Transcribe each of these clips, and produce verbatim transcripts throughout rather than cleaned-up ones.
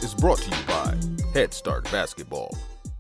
is brought to you by Head Start Basketball.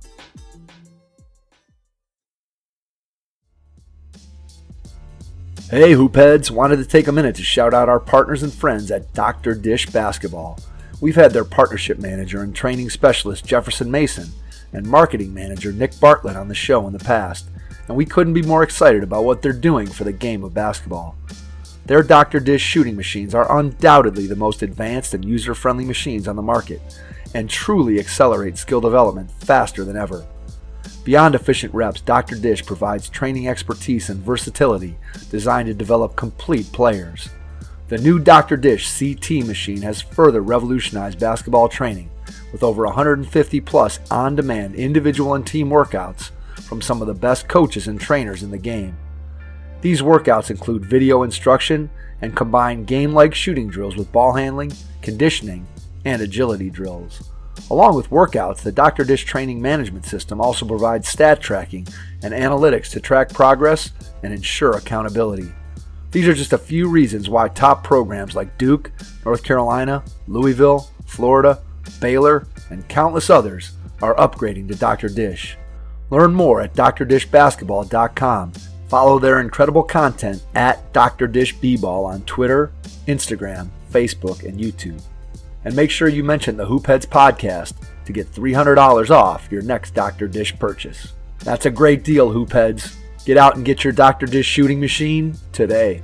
Hey Hoopheads, wanted to take a minute to shout out our partners and friends at Doctor Dish Basketball. We've had their partnership manager and training specialist Jefferson Mason and marketing manager Nick Bartlett on the show in the past, and we couldn't be more excited about what they're doing for the game of basketball. Their Doctor Dish shooting machines are undoubtedly the most advanced and user-friendly machines on the market and truly accelerate skill development faster than ever. Beyond efficient reps, Doctor Dish provides training expertise and versatility designed to develop complete players. The new Doctor Dish C T machine has further revolutionized basketball training with over one hundred fifty plus on-demand individual and team workouts from some of the best coaches and trainers in the game. These workouts include video instruction and combine game-like shooting drills with ball handling, conditioning, and agility drills. Along with workouts, the Doctor Dish training management system also provides stat tracking and analytics to track progress and ensure accountability. These are just a few reasons why top programs like Duke, North Carolina, Louisville, Florida, Baylor, and countless others are upgrading to Doctor Dish. Learn more at D R dish basketball dot com. Follow their incredible content at Doctor Dish B-Ball on Twitter, Instagram, Facebook, and YouTube. And make sure you mention the Hoopheads podcast to get three hundred dollars off your next Doctor Dish purchase. That's a great deal, Hoopheads. Get out and get your Doctor Dish shooting machine today.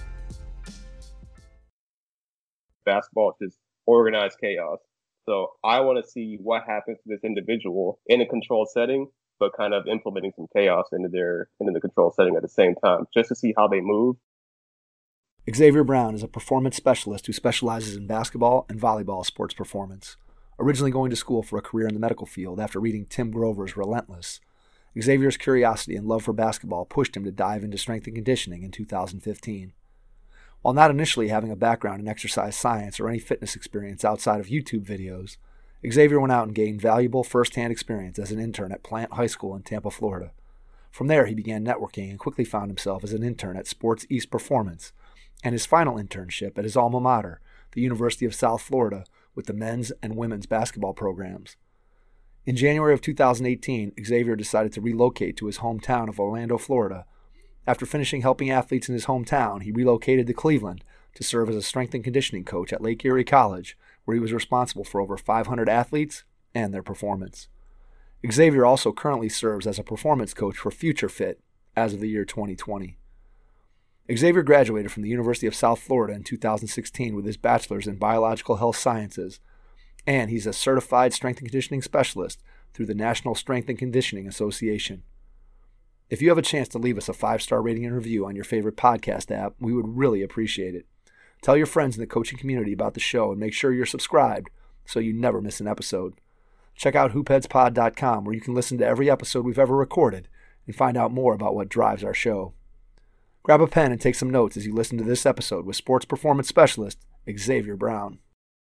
Basketball is just organized chaos. So I want to see what happens to this individual in a controlled setting, but kind of implementing some chaos into their into the controlled setting at the same time, just to see how they move. Xavier Brown is a performance specialist who specializes in basketball and volleyball sports performance. Originally going to school for a career in the medical field after reading Tim Grover's Relentless, Xavier's curiosity and love for basketball pushed him to dive into strength and conditioning in two thousand fifteen. While not initially having a background in exercise science or any fitness experience outside of YouTube videos, Xavier went out and gained valuable first-hand experience as an intern at Plant High School in Tampa, Florida. From there, he began networking and quickly found himself as an intern at Sports East Performance, and his final internship at his alma mater, the University of South Florida, with the men's and women's basketball programs. In January of two thousand eighteen, Xavier decided to relocate to his hometown of Orlando, Florida. After finishing helping athletes in his hometown, he relocated to Cleveland to serve as a strength and conditioning coach at Lake Erie College, where he was responsible for over five hundred athletes and their performance. Xavier also currently serves as a performance coach for Future Fit as of the year twenty twenty. Xavier graduated from the University of South Florida in two thousand sixteen with his bachelor's in biological health sciences, and he's a certified strength and conditioning specialist through the National Strength and Conditioning Association. If you have a chance to leave us a five-star rating and review on your favorite podcast app, we would really appreciate it. Tell your friends in the coaching community about the show and make sure you're subscribed so you never miss an episode. Check out hoopheads pod dot com where you can listen to every episode we've ever recorded and find out more about what drives our show. Grab a pen and take some notes as you listen to this episode with sports performance specialist Xavier Brown.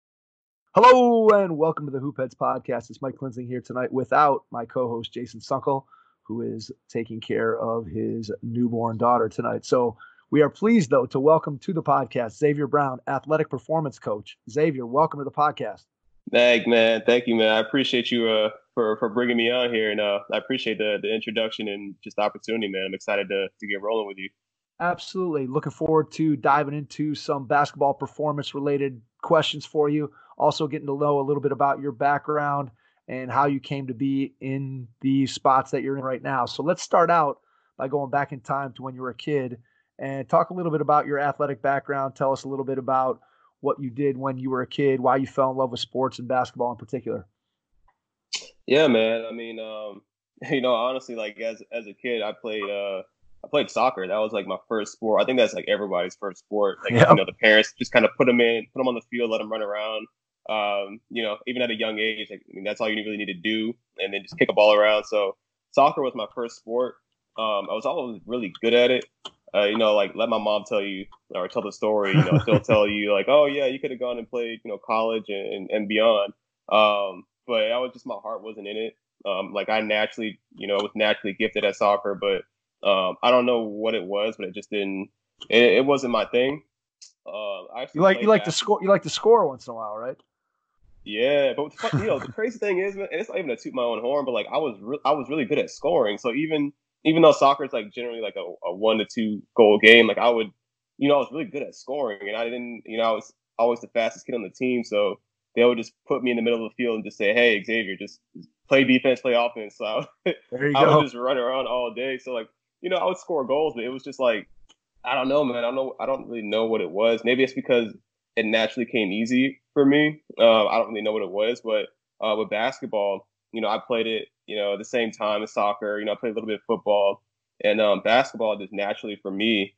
Hello and welcome to the Hoopheads podcast. It's Mike Klinzing here tonight without my co-host Jason Sunkel, who is taking care of his newborn daughter tonight. So we are pleased, though, to welcome to the podcast Xavier Brown, athletic performance coach. Xavier, welcome to the podcast. Thank man, thank you, man. I appreciate you uh, for for bringing me on here, and uh, I appreciate the the introduction and just the opportunity, man. I'm excited to to get rolling with you. Absolutely. Looking forward to diving into some basketball performance-related questions for you. Also getting to know a little bit about your background and how you came to be in the spots that you're in right now. So let's start out by going back in time to when you were a kid and talk a little bit about your athletic background. Tell us a little bit about what you did when you were a kid, why you fell in love with sports and basketball in particular. Yeah, man. I mean, um, you know, honestly, like as as a kid, I played uh, I played soccer. That was like my first sport. I think that's like everybody's first sport. Like, yep. You know, the parents just kind of put them in, put them on the field, let them run around. Um, you know, even at a young age, like, I mean, that's all you really need to do, and then just kick a ball around. So soccer was my first sport. Um, I was always really good at it. Uh, you know, like let my mom tell you or tell the story. You know, she'll tell you like, oh yeah, you could have gone and played, you know, college and and, and beyond. Um, but I was just my heart wasn't in it. Um, like I naturally, you know, was naturally gifted at soccer, but um, I don't know what it was, but it just didn't. It, it wasn't my thing. Uh, I you like you like to score. You like to score once in a while, right? Yeah, but the you know the crazy thing is, man, and it's not even to toot my own horn, but like I was re- I was really good at scoring. So even even though soccer is like generally like a, a one to two goal game, like I would, you know, I was really good at scoring, and I didn't, you know, I was always the fastest kid on the team. So they would just put me in the middle of the field and just say, "Hey, Xavier, just, just play defense, play offense." So I would, There you I would go. just run around all day. So like, you know, I would score goals, but it was just like I don't know, man. I don't know. I don't really know what it was. Maybe it's because it naturally came easy for me. Uh, I don't really know what it was, but uh, with basketball, you know, I played it, you know, at the same time as soccer. You know, I played a little bit of football, and um, basketball just naturally for me.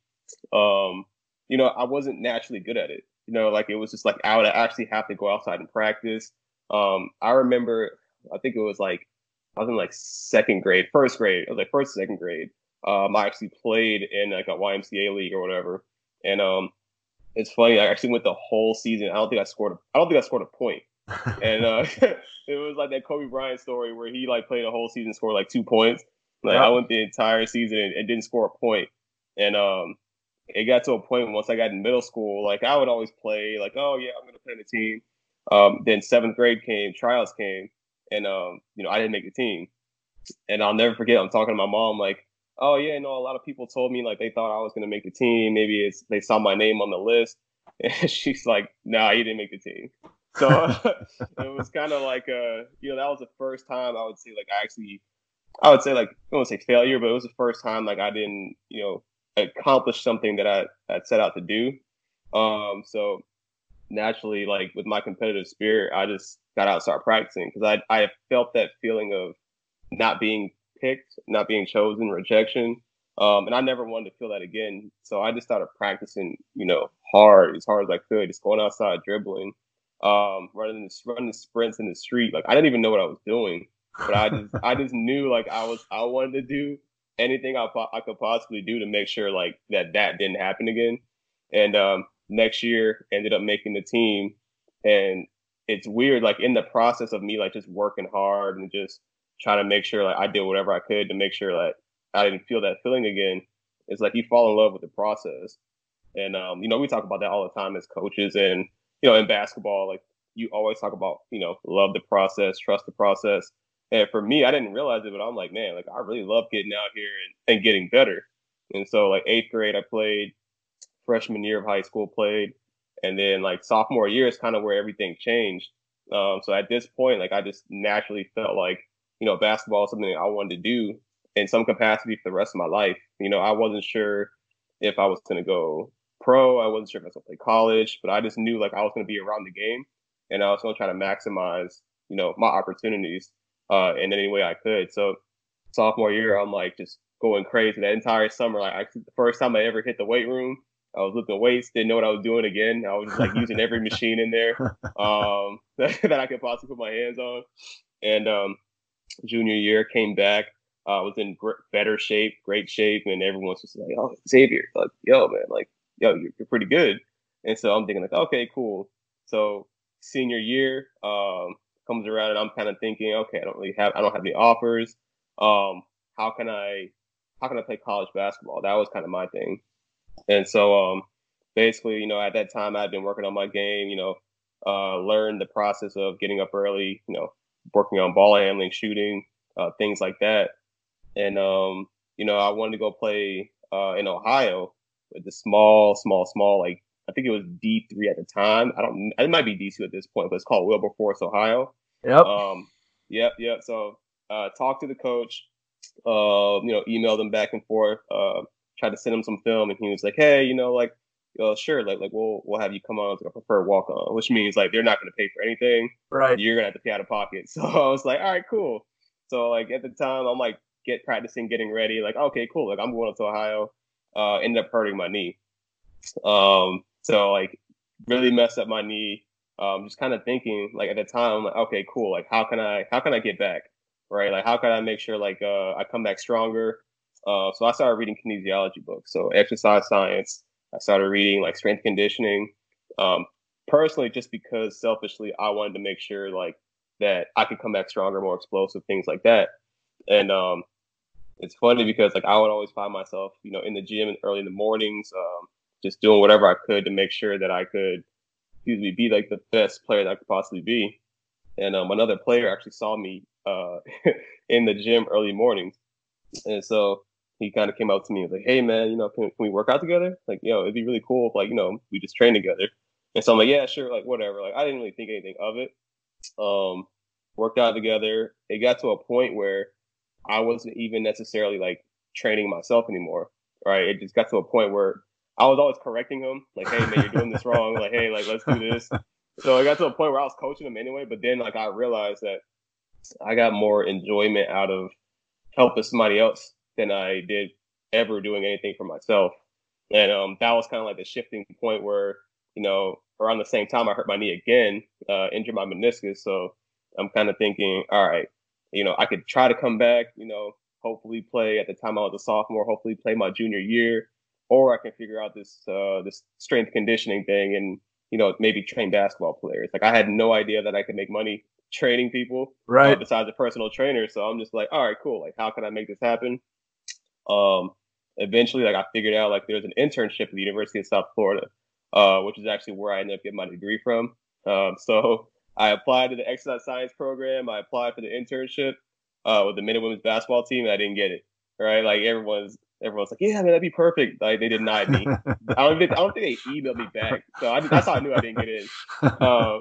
Um, you know, I wasn't naturally good at it. You know, like it was just like I would actually have to go outside and practice. Um, I remember, I think it was like I was in like second grade, first grade. It was like first, second grade. Um, I actually played in like a Y M C A league or whatever, and um, it's funny. I actually went the whole season. I don't think I scored. A, I don't think I scored a point. And uh, it was like that Kobe Bryant story where he like played a whole season, scored like two points. Like I Yep. went the entire season and, and didn't score a point. And um, it got to a point once I got in middle school, like I would always play, like, oh yeah, I'm gonna play in the team. Um, then seventh grade came, trials came, and um, you know, I didn't make the team. And I'll never forget, I'm talking to my mom, like, oh yeah, no, a lot of people told me like they thought I was gonna make the team. Maybe it's they saw my name on the list. And she's like, nah, you didn't make the team. So it was kind of like uh, you know, that was the first time I would say like I actually I would say like I don't want to say failure, but it was the first time like I didn't, you know, accomplish something that I had set out to do. Um, so naturally, like with my competitive spirit, I just got out and started practicing because I I felt that feeling of not being picked, not being chosen, rejection. Um, and I never wanted to feel that again. So I just started practicing, you know, hard, as hard as I could, just going outside, dribbling, um, running, running sprints in the street. Like I didn't even know what I was doing, but I just, I just knew like I was, I wanted to do anything I, I could possibly do to make sure like that that didn't happen again. And um, next year, ended up making the team, and it's weird, like in the process of me like just working hard and just trying to make sure like I did whatever I could to make sure like I didn't feel that feeling again. It's like you fall in love with the process. And um, you know, we talk about that all the time as coaches and you know, in basketball, like you always talk about, you know, love the process, trust the process. And for me, I didn't realize it, but I'm like, man, like I really love getting out here and, and getting better. And so like eighth grade I played, freshman year of high school played, and then like sophomore year is kind of where everything changed. Um, so at this point, like I just naturally felt like, you know, basketball is something I wanted to do in some capacity for the rest of my life. You know, I wasn't sure if I was going to go pro. I wasn't sure if I was going to play college, but I just knew like I was going to be around the game, and I was going to try to maximize, you know, my opportunities uh, in any way I could. So sophomore year, I'm like just going crazy that entire summer. Like I, the first time I ever hit the weight room, I was lifting weights, didn't know what I was doing again. I was just like using every machine in there um, that, that I could possibly put my hands on. And um, junior year came back. I uh, was in gr- better shape, great shape, and everyone's just like, "Oh, Xavier, like, yo, man, like, yo, you're, you're pretty good." And so I'm thinking like, "Okay, cool." So senior year um, comes around, and I'm kind of thinking, "Okay, I don't really have, I don't have any offers. Um, how can I, how can I play college basketball?" That was kind of my thing. And so um, basically, you know, at that time I'd been working on my game, you know, uh, learned the process of getting up early, you know, working on ball handling, shooting, uh, things like that. And, um, you know, I wanted to go play uh, in Ohio with the small, small, small, like, I think it was D three at the time. I don't, it might be D two at this point, but it's called Wilberforce, Ohio. Yep. Um, yep, yep. So uh, talked to the coach, uh, you know, emailed him back and forth, uh, tried to send him some film, and he was like, "Hey, you know, like, uh, sure, like, like we'll we'll have you come on as a preferred walk on," which means like they're not going to pay for anything. Right. You're gonna have to pay out of pocket. So I was like, "All right, cool." So like at the time, I'm like, get practicing, getting ready, like, okay, cool. Like I'm going up to Ohio. Uh, ended up hurting my knee. Um, so like really messed up my knee. Um, just kind of thinking like at the time, I'm like, okay, cool. Like how can I how can I get back? Right? Like how can I make sure like uh, I come back stronger? Uh, so I started reading kinesiology books, so exercise science. I started reading like strength conditioning. Um, personally, just because selfishly, I wanted to make sure like that I could come back stronger, more explosive, things like that. And um, it's funny because like I would always find myself, you know, in the gym early in the mornings, um, just doing whatever I could to make sure that I could, excuse me, be like the best player that I could possibly be. and um, another player actually saw me uh, in the gym early mornings, and so he kind of came up to me and was like, "Hey man, you know, can, can we work out together? Like, you know, it'd be really cool if like you know we just train together." And so I'm like, "Yeah, sure, like whatever." Like I didn't really think anything of it. Um, Worked out together. It got to a point where I wasn't even necessarily like training myself anymore. Right? It just got to a point where I was always correcting him, like, "Hey man, you're doing this wrong. Like, hey, like let's do this." So it got to a point where I was coaching him anyway. But then like I realized that I got more enjoyment out of helping somebody else than I did ever doing anything for myself. And um, that was kind of like the shifting point where, you know, around the same time I hurt my knee again, uh, injured my meniscus. So I'm kind of thinking, all right, you know, I could try to come back, you know, hopefully play at the time I was a sophomore, hopefully play my junior year, or I can figure out this uh, this strength conditioning thing and, you know, maybe train basketball players. Like I had no idea that I could make money training people, right? Uh, besides a personal trainer. So I'm just like, all right, cool. Like, how can I make this happen? Um, Eventually, like I figured out like there's an internship at the University of South Florida, uh, which is actually where I ended up getting my degree from. Um, so I applied to the exercise science program. I applied for the internship uh, with the men and women's basketball team, and I didn't get it. Right? Like everyone's everyone's like, yeah, man, that'd be perfect. Like they denied me. I don't think I don't think they emailed me back. So I, that's how I knew I didn't get in. Uh,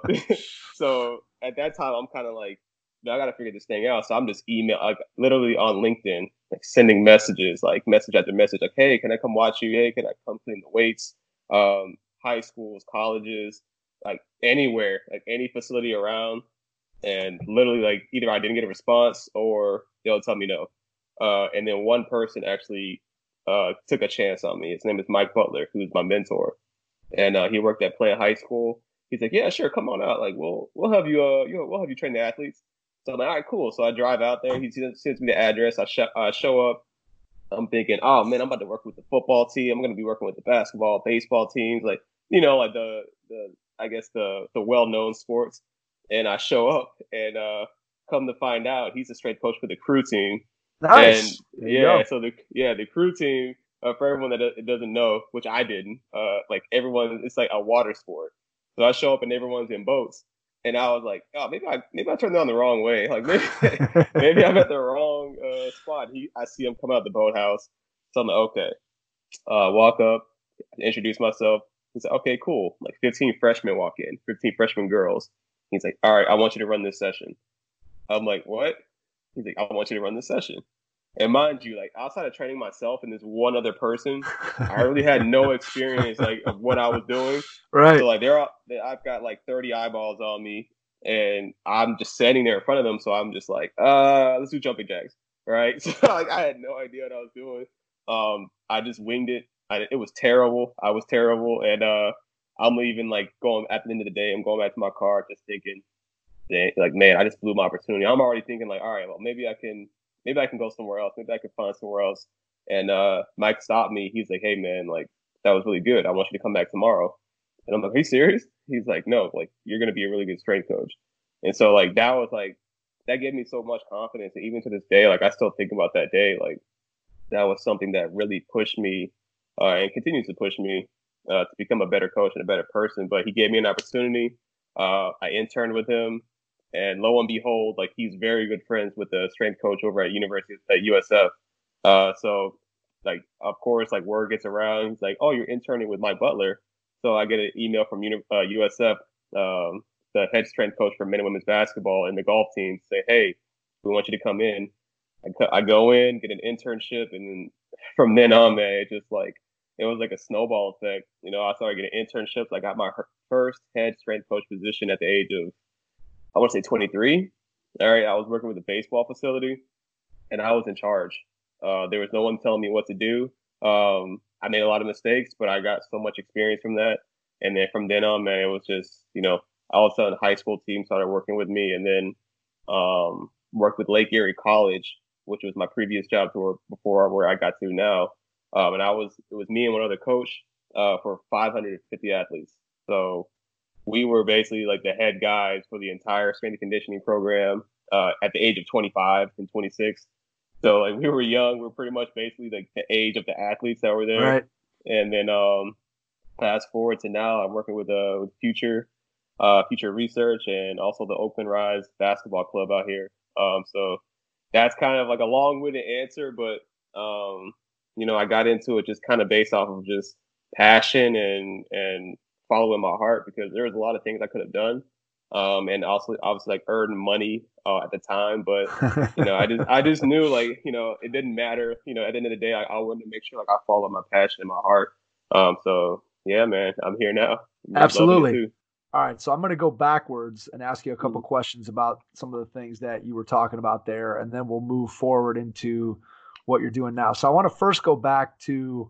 so at that time, I'm kind of like, I got to figure this thing out. So I'm just email, like literally on LinkedIn, like sending messages, like message after message, like, "Hey, can I come watch you? Hey, can I come clean the weights?" Um, high schools, colleges, like anywhere, like any facility around. And literally, like either I didn't get a response or they'll tell me no. Uh, and then one person actually uh, took a chance on me. His name is Mike Butler, who's my mentor, and uh, he worked at Plant High School. He's like, "Yeah, sure, come on out. Like, we'll we'll have you uh, you know, we'll have you train the athletes." So I'm like, "All right, cool." So I drive out there. He sends me the address. I, sh- I show up. I'm thinking, "Oh man, I'm about to work with the football team. I'm going to be working with the basketball, baseball teams, like you know, like the the I guess the the well known sports." And I show up, and uh, come to find out, he's a strength coach for the crew team. And Nice. There you yeah, go. so the yeah the crew team, uh, for everyone that do- doesn't know, which I didn't, uh, like everyone, it's like a water sport. So I show up and everyone's in boats, and I was like, "Oh, maybe I maybe I turned on the wrong way. Like maybe maybe I'm at the wrong uh, spot." He I see him come out the boathouse, so I'm like, "Okay." Uh, walk up, introduce myself. He's like, "Okay, cool." Like fifteen freshmen walk in, fifteen freshman girls. He's like, "All right, I want you to run this session." I'm like, "What?" He's like, "I want you to run this session." And mind you, like outside of training myself and this one other person, I really had no experience like of what I was doing. Right. So like they're all, they, I've got like thirty eyeballs on me, and I'm just standing there in front of them. So I'm just like, uh, let's do jumping jacks, right? So like I had no idea what I was doing. Um, I just winged it. I, it was terrible. I was terrible, and uh, I'm even like going at the end of the day. I'm going back to my car, just thinking, like, man, I just blew my opportunity. I'm already thinking like, all right, well, maybe I can, maybe I can go somewhere else. Maybe I can find somewhere else. And uh, Mike stopped me. He's like, "Hey, man, like that was really good. I want you to come back tomorrow." And I'm like, "Are you serious?" He's like, "No, like you're gonna be a really good strength coach." And so like that was like that gave me so much confidence. And even to this day, like I still think about that day. Like that was something that really pushed me uh, and continues to push me uh, to become a better coach and a better person. But he gave me an opportunity. Uh, I interned with him, and lo and behold, like he's very good friends with the strength coach over at University at U S F. Uh, so, like, of course, like word gets around. He's like, "Oh, you're interning with Mike Butler." So I get an email from Uni- uh, U S F, um, the head strength coach for men and women's basketball and the golf team, say, "Hey, we want you to come in." I, I go in, get an internship, and then from then on, man, it just like it was like a snowball effect. You know, I started getting internships. I got my first head strength coach position at the age of, I want to say twenty-three. All right, I was working with a baseball facility, and I was in charge. Uh, there was no one telling me what to do. Um, I made a lot of mistakes, but I got so much experience from that. And then from then on, man, it was just, you know, all of a sudden, high school team started working with me, and then um, worked with Lake Erie College, which was my previous job tour before where I got to now. Um, and I was it was me and one other coach uh, for five hundred fifty athletes. So we were basically like the head guys for the entire strength and conditioning program uh, at the age of twenty-five and twenty-six. So like we were young, we were pretty much basically like the age of the athletes that were there. Right. And then um, fast forward to now, I'm working with uh with Future. uh, Future Research, and also the Oakland Rise basketball club out here. Um, so that's kind of like a long-winded answer, but um, you know, I got into it just kind of based off of just passion and and following my heart, because there was a lot of things I could have done, um, and also obviously like earn money uh, at the time, but you know, I just I just knew like you know it didn't matter. You know, at the end of the day, I, I wanted to make sure like I follow my passion and my heart. Um, so yeah, man, I'm here now. I'm Absolutely. All right, so I'm going to go backwards and ask you a couple mm-hmm. questions about some of the things that you were talking about there, and then we'll move forward into what you're doing now. So I want to first go back to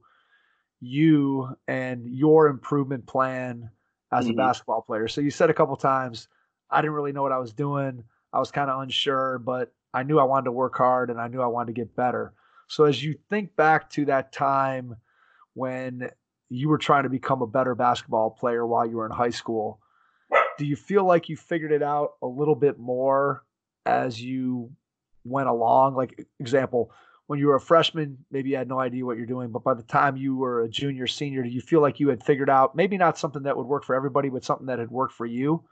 you and your improvement plan as a Mm-hmm. basketball player. So you said a couple times, I didn't really know what I was doing. I was kind of unsure, but I knew I wanted to work hard and I knew I wanted to get better. So as you think back to that time when you were trying to become a better basketball player while you were in high school, do you feel like you figured it out a little bit more as you went along? Like, example, when you were a freshman, maybe you had no idea what you're doing, but by the time you were a junior, senior, do you feel like you had figured out maybe not something that would work for everybody, but something that had worked for you?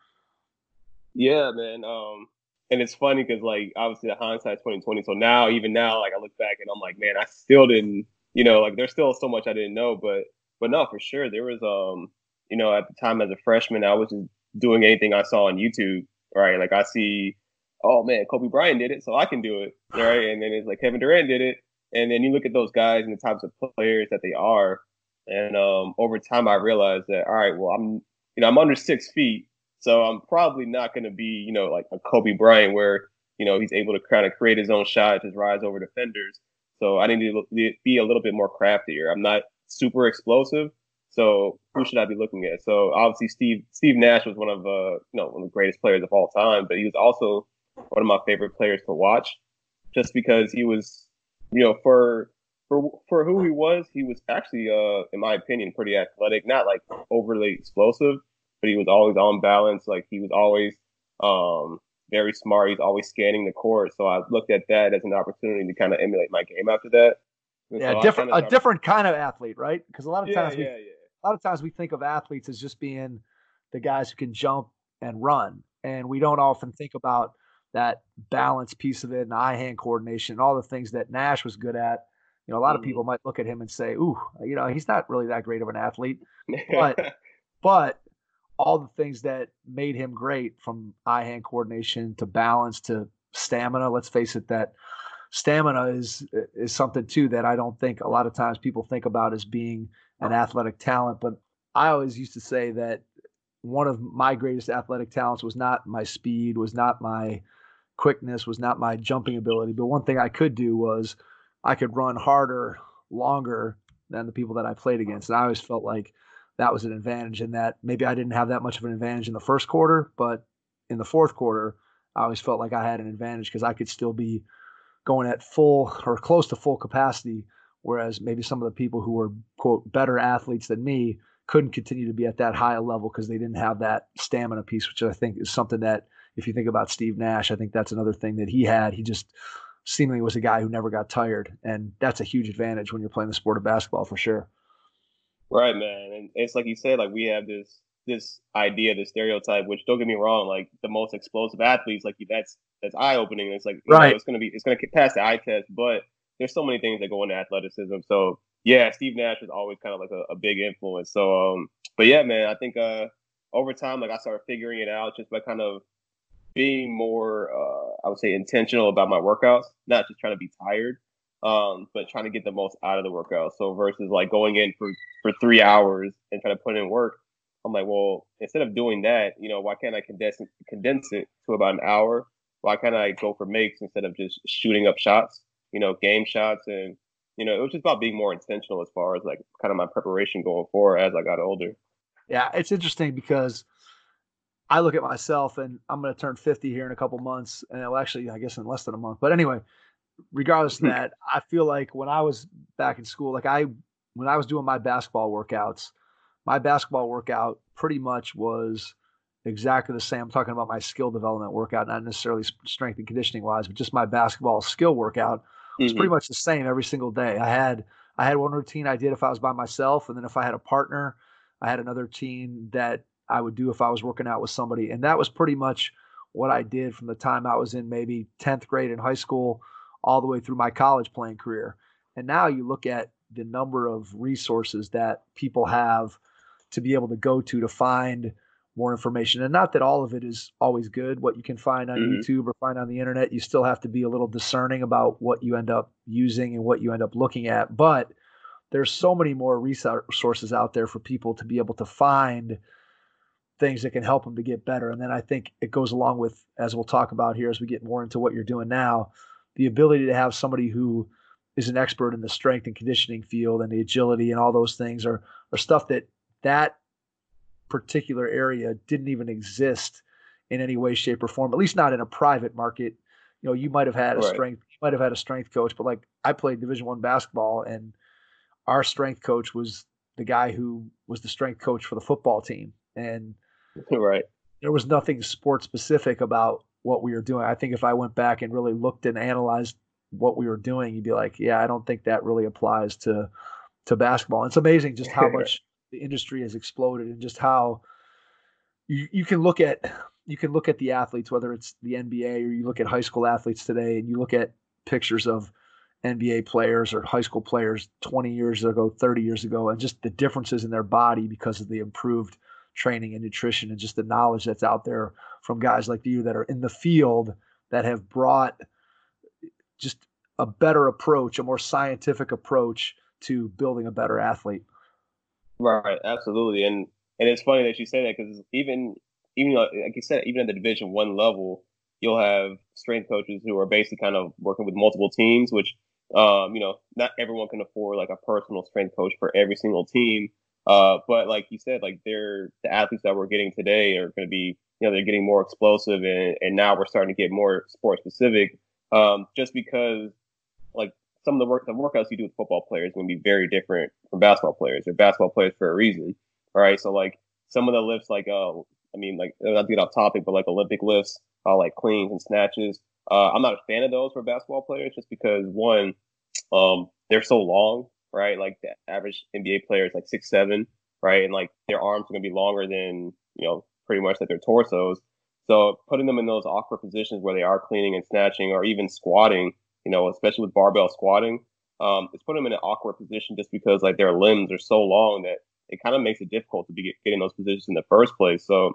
Yeah, man. Um, and it's funny because like obviously the hindsight's twenty twenty. So now, even now, like I look back and I'm like, man, I still didn't, you know, like there's still so much I didn't know, but but no, for sure there was, um, you know, at the time as a freshman, I was just doing anything I saw on YouTube, right? Like I see, oh man, Kobe Bryant did it, so I can do it, right? And then it's like Kevin Durant did it, and then you look at those guys and the types of players that they are, and um, over time I realized that, all right, well, I'm, you know, I'm under six feet. So I'm probably not going to be, you know, like a Kobe Bryant where, you know, he's able to kind of create his own shot, just rise over defenders. So I need to be a little bit more craftier. I'm not super explosive. So who should I be looking at? So obviously Steve Steve Nash was one of uh, you know, one of the greatest players of all time, but he was also one of my favorite players to watch, just because he was, you know, for for for who he was, he was actually, uh, in my opinion, pretty athletic, not like overly explosive, but he was always on balance. Like he was always um, very smart. He's always scanning the court. So I looked at that as an opportunity to kind of emulate my game after that. And Yeah, so different a started, different kind of athlete, right? Because a lot of yeah, times we yeah, yeah. a lot of times we think of athletes as just being the guys who can jump and run, and we don't often think about that balance piece of it and eye-hand coordination and all the things that Nash was good at. You know, a lot of Mm-hmm. people might look at him and say, "Ooh, you know, he's not really that great of an athlete," but but all the things that made him great, from eye-hand coordination to balance to stamina. Let's face it, that stamina is is something too that I don't think a lot of times people think about as being an athletic talent. But I always used to say that one of my greatest athletic talents was not my speed, was not my quickness, was not my jumping ability. But one thing I could do was I could run harder, longer than the people that I played against. And I always felt like that was an advantage, in that maybe I didn't have that much of an advantage in the first quarter, but in the fourth quarter, I always felt like I had an advantage because I could still be going at full or close to full capacity, whereas maybe some of the people who were, quote, better athletes than me couldn't continue to be at that high level because they didn't have that stamina piece, which I think is something that, if you think about Steve Nash, I think that's another thing that he had. He just seemingly was a guy who never got tired, and that's a huge advantage when you're playing the sport of basketball, for sure. Right, man. And it's like you said, like we have this this idea, this stereotype, which, don't get me wrong, like the most explosive athletes, like that's that's eye opening. It's like, you Right. know, it's gonna be it's gonna pass the eye test, but there's so many things that go into athleticism. So yeah, Steve Nash was always kind of like a, a big influence. So um, but yeah, man, I think uh over time, like I started figuring it out just by kind of being more, uh, I would say, intentional about my workouts, not just trying to be tired, um, but trying to get the most out of the workout. So versus like going in for, for three hours and trying to put in work, I'm like, well, instead of doing that, you know, why can't I condense it, condense it to about an hour? Why can't I go for makes instead of just shooting up shots, you know, game shots? And, you know, it was just about being more intentional as far as like kind of my preparation going forward as I got older. Yeah, it's interesting because I look at myself, and I'm going to turn fifty here in a couple months, and well, actually, I guess in less than a month. But anyway, regardless of that, I feel like when I was back in school, like I, when I was doing my basketball workouts, my basketball workout pretty much was exactly the same. I'm talking about my skill development workout, not necessarily strength and conditioning wise, but just my basketball skill workout was pretty Mm-hmm. much the same every single day. I had, I had one routine I did if I was by myself. And then if I had a partner, I had another routine that I would do if I was working out with somebody. And that was pretty much what I did from the time I was in maybe tenth grade in high school all the way through my college playing career. And now you look at the number of resources that people have to be able to go to to find more information. And not that all of it is always good, what you can find on mm-hmm. YouTube or find on the internet. You still have to be a little discerning about what you end up using and what you end up looking at. But there's so many more resources out there for people to be able to find things that can help them to get better. And then I think it goes along with, as we'll talk about here as we get more into what you're doing now, the ability to have somebody who is an expert in the strength and conditioning field and the agility and all those things are, are stuff that that particular area didn't even exist in any way, shape, or form, at least not in a private market. You know, you might have had a right. strength, you might have had a strength coach, but like I played Division One basketball, and our strength coach was the guy who was the strength coach for the football team. And right. there was nothing sport specific about what we were doing. I think if I went back and really looked and analyzed what we were doing, you'd be like, yeah, I don't think that really applies to, to basketball. And it's amazing just how much the industry has exploded, and just how you, you can look at, you can look at the athletes, whether it's the N B A or you look at high school athletes today, and you look at pictures of N B A players or high school players twenty years ago, thirty years ago, and just the differences in their body because of the improved training and nutrition and just the knowledge that's out there from guys like you that are in the field that have brought just a better approach, a more scientific approach to building a better athlete. Right, absolutely. And and it's funny that you say that, because even, even like you said, even at the Division One level, you'll have strength coaches who are basically kind of working with multiple teams, which, um, you know, not everyone can afford like a personal strength coach for every single team. Uh, but like you said, like they're the athletes that we're getting today are going to be, you know, they're getting more explosive, and, and now we're starting to get more sport specific, um, just because like some of the work, the workouts you do with football players is going to be very different from basketball players. They're basketball players for a reason. All right. So like some of the lifts, like, uh, I mean, like not to get off topic, but like Olympic lifts, uh, like cleans and snatches. Uh, I'm not a fan of those for basketball players, just because one, um, they're so long, right? Like the average N B A player is like six, seven, right? And like their arms are going to be longer than, you know, pretty much like their torsos. So putting them in those awkward positions where they are cleaning and snatching or even squatting, you know, especially with barbell squatting, um, it's putting them in an awkward position just because like their limbs are so long that it kind of makes it difficult to be get, get in those positions in the first place. So,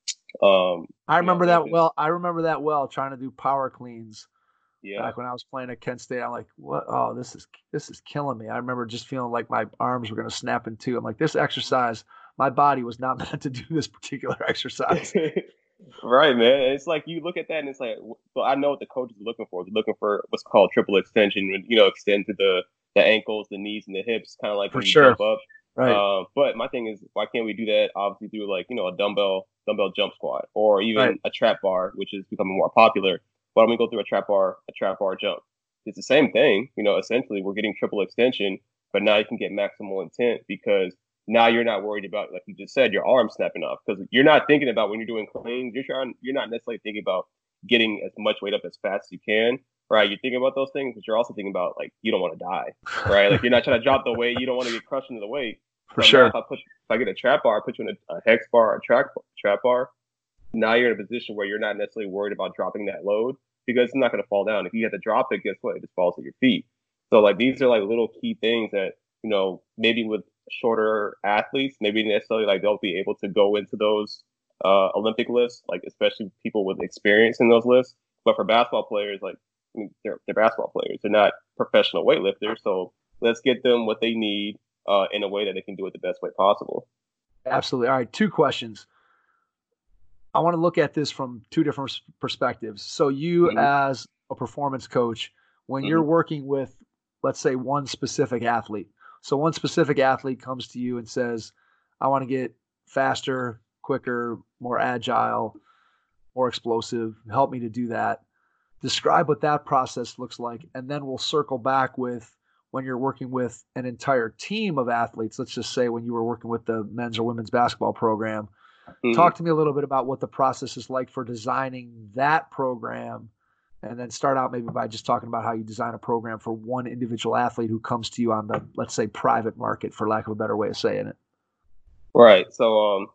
um, I remember know, that just, well. I remember that well. Trying to do power cleans. Yeah. Back when I was playing at Kent State, I'm like, what? Oh, this is this is killing me. I remember just feeling like my arms were going to snap in two. I'm like, this exercise, my body was not meant to do this particular exercise. Right, man. It's like you look at that and it's like, well, I know what the coach is looking for. They're looking for what's called triple extension, you know, extend to the, the ankles, the knees, and the hips, kind of like for when sure. you jump up. Right. Uh, but my thing is, why can't we do that obviously through like, you know, a dumbbell dumbbell jump squat, or even right. a trap bar, which is becoming more popular. Why don't we go through a trap bar, a trap bar jump? It's the same thing. You know, essentially we're getting triple extension, but now you can get maximal intent because now you're not worried about, like you just said, your arm snapping off, because you're not thinking about when you're doing cleans. You're trying, you're not necessarily thinking about getting as much weight up as fast as you can, right? You're thinking about those things, but you're also thinking about like you don't want to die, right? Like you're not trying to drop the weight. You don't want to get crushed into the weight. For so sure. If I put, if I get a trap bar, I put you in a, a hex bar or a trap trap bar. Now you're in a position where you're not necessarily worried about dropping that load because it's not going to fall down. If you have to drop it, guess what? It just falls at your feet. So like these are like little key things that, you know, maybe with shorter athletes, maybe necessarily like they'll be able to go into those uh, Olympic lifts, like especially people with experience in those lifts. But for basketball players, like I mean, they're they're basketball players, they're not professional weightlifters. So let's get them what they need uh, in a way that they can do it the best way possible. Absolutely. All right, two questions. I want to look at this from two different perspectives. So you mm-hmm. as a performance coach, when mm-hmm. you're working with, let's say, one specific athlete. So one specific athlete comes to you and says, I want to get faster, quicker, more agile, more explosive. Help me to do that. Describe what that process looks like. And then we'll circle back with when you're working with an entire team of athletes. Let's just say when you were working with the men's or women's basketball program. Mm-hmm. Talk to me a little bit about what the process is like for designing that program, and then start out maybe by just talking about how you design a program for one individual athlete who comes to you on the, let's say, private market, for lack of a better way of saying it. Right. So, um,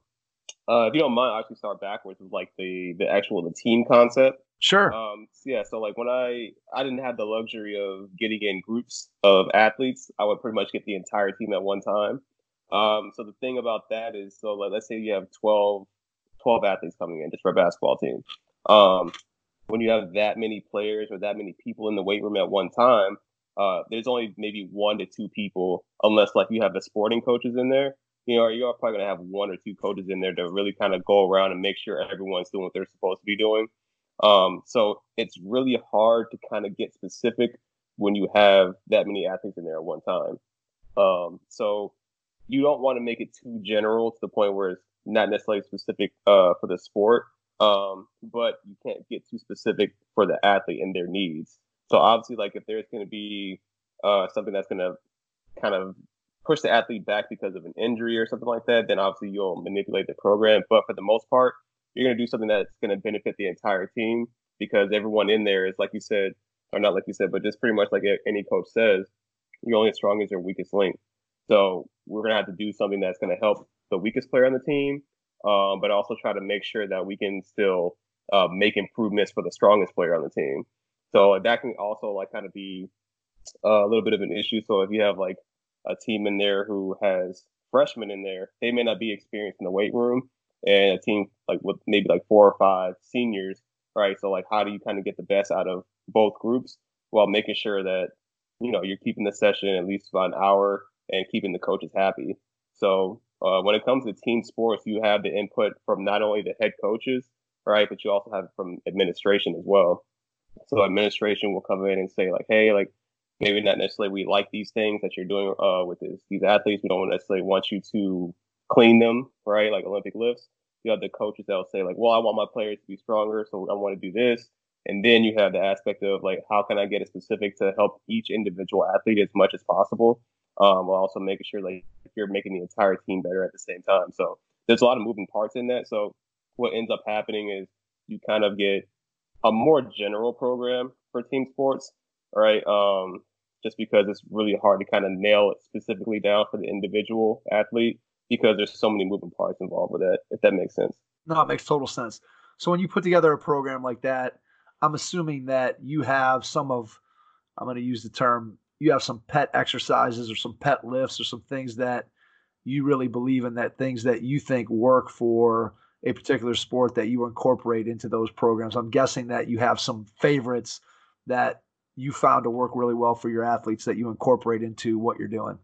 Uh, if you don't mind, I actually start backwards with like the the actual the team concept. Sure. Um, so yeah, so like when I I didn't have the luxury of getting in groups of athletes, I would pretty much get the entire team at one time. Um, so the thing about that is, so like let's say you have twelve, twelve athletes coming in just for a basketball team. Um, when you have that many players or that many people in the weight room at one time, uh, there's only maybe one to two people, unless like you have the sporting coaches in there. You know, you're probably gonna have one or two coaches in there to really kind of go around and make sure everyone's doing what they're supposed to be doing. Um, so it's really hard to kind of get specific when you have that many athletes in there at one time. Um, so you don't want to make it too general to the point where it's not necessarily specific uh, for the sport, um, but you can't get too specific for the athlete and their needs. So obviously, like if there's going to be uh, something that's going to kind of push the athlete back because of an injury or something like that, then obviously you'll manipulate the program. But for the most part, you're going to do something that's going to benefit the entire team because everyone in there is, like you said, or not like you said, but just pretty much like any coach says, you're only as strong as your weakest link. So we're going to have to do something that's going to help the weakest player on the team, um, but also try to make sure that we can still uh, make improvements for the strongest player on the team. So that can also like kind of be uh, a little bit of an issue. So if you have like a team in there who has freshmen in there, they may not be experienced in the weight room, and a team like with maybe like four or five seniors, right? So like, how do you kind of get the best out of both groups while making sure that, you know, you're keeping the session at least about an hour and keeping the coaches happy. So uh, when it comes to team sports, you have the input from not only the head coaches, right, but you also have it from administration as well. So administration will come in and say like, hey, like maybe not necessarily we like these things that you're doing uh, with this, these athletes. We don't necessarily want you to clean them, right, like Olympic lifts. You have the coaches that will say like, well, I want my players to be stronger, so I want to do this. And then you have the aspect of like, how can I get it specific to help each individual athlete as much as possible, um, while also making sure like you're making the entire team better at the same time. So there's a lot of moving parts in that. So what ends up happening is you kind of get a more general program for team sports, right? Um, just because it's really hard to kind of nail it specifically down for the individual athlete because there's so many moving parts involved with that, if that makes sense. No, it makes total sense. So when you put together a program like that, I'm assuming that you have some of, I'm going to use the term, you have some pet exercises or some pet lifts or some things that you really believe in, that things that you think work for a particular sport that you incorporate into those programs. I'm guessing that you have some favorites that you found to work really well for your athletes that you incorporate into what you're doing.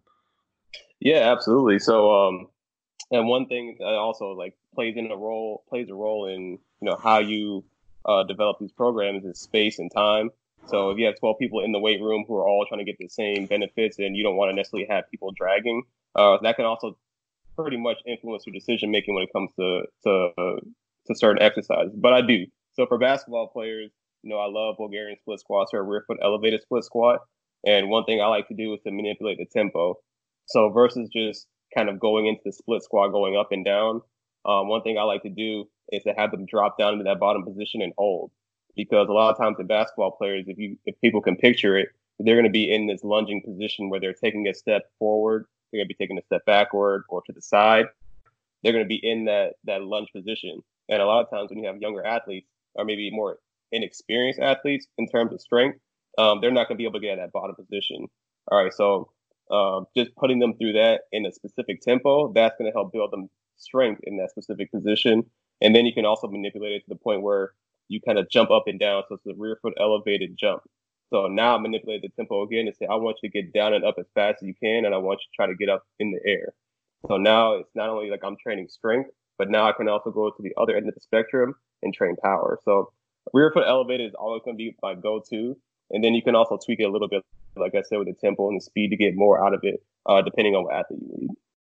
Yeah, absolutely. So, um, and one thing that also like plays in a role, plays a role in, you know, how you uh, develop these programs is space and time. So if you have twelve people in the weight room who are all trying to get the same benefits and you don't want to necessarily have people dragging, uh, that can also pretty much influence your decision making when it comes to to uh, to certain exercises. But I do. So for basketball players, you know, I love Bulgarian split squats or rear foot elevated split squat. And one thing I like to do is to manipulate the tempo. So versus just kind of going into the split squat, going up and down, um, one thing I like to do is to have them drop down into that bottom position and hold. Because a lot of times in basketball players, if you if people can picture it, they're going to be in this lunging position where they're taking a step forward, they're going to be taking a step backward or to the side. They're going to be in that that lunge position. And a lot of times when you have younger athletes or maybe more inexperienced athletes in terms of strength, um, they're not going to be able to get in that bottom position. All right, so um, just putting them through that in a specific tempo, that's going to help build them strength in that specific position. And then you can also manipulate it to the point where you kind of jump up and down. So it's a rear foot elevated jump. So now I manipulate the tempo again and say, I want you to get down and up as fast as you can, and I want you to try to get up in the air. So now it's not only like I'm training strength, but now I can also go to the other end of the spectrum and train power. So rear foot elevated is always going to be my go-to. And then you can also tweak it a little bit, like I said, with the tempo and the speed to get more out of it, uh, depending on what athlete you need.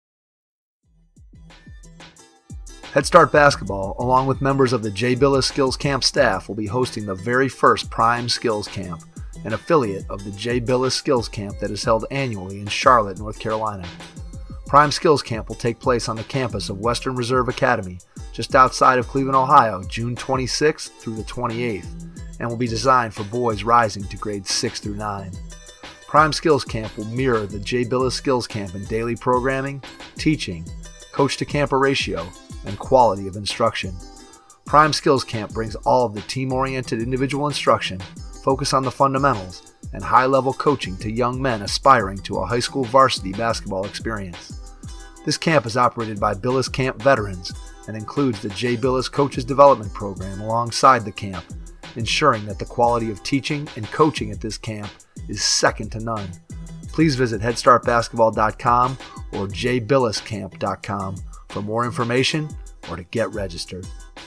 Head Start Basketball, along with members of the Jay Bilas Skills Camp staff, will be hosting the very first Prime Skills Camp, an affiliate of the Jay Bilas Skills Camp that is held annually in Charlotte, North Carolina. Prime Skills Camp will take place on the campus of Western Reserve Academy, just outside of Cleveland, Ohio, June twenty-sixth through the twenty-eighth, and will be designed for boys rising to grades six through nine. Prime Skills Camp will mirror the Jay Bilas Skills Camp in daily programming, teaching, coach-to-camper ratio, and quality of instruction. Prime Skills Camp brings all of the team-oriented individual instruction, focus on the fundamentals, and high-level coaching to young men aspiring to a high school varsity basketball experience. This camp is operated by Billis Camp veterans and includes the Jay Billis Coaches Development Program alongside the camp, ensuring that the quality of teaching and coaching at this camp is second to none. Please visit head start basketball dot com or j billis camp dot com for more information or to get registered.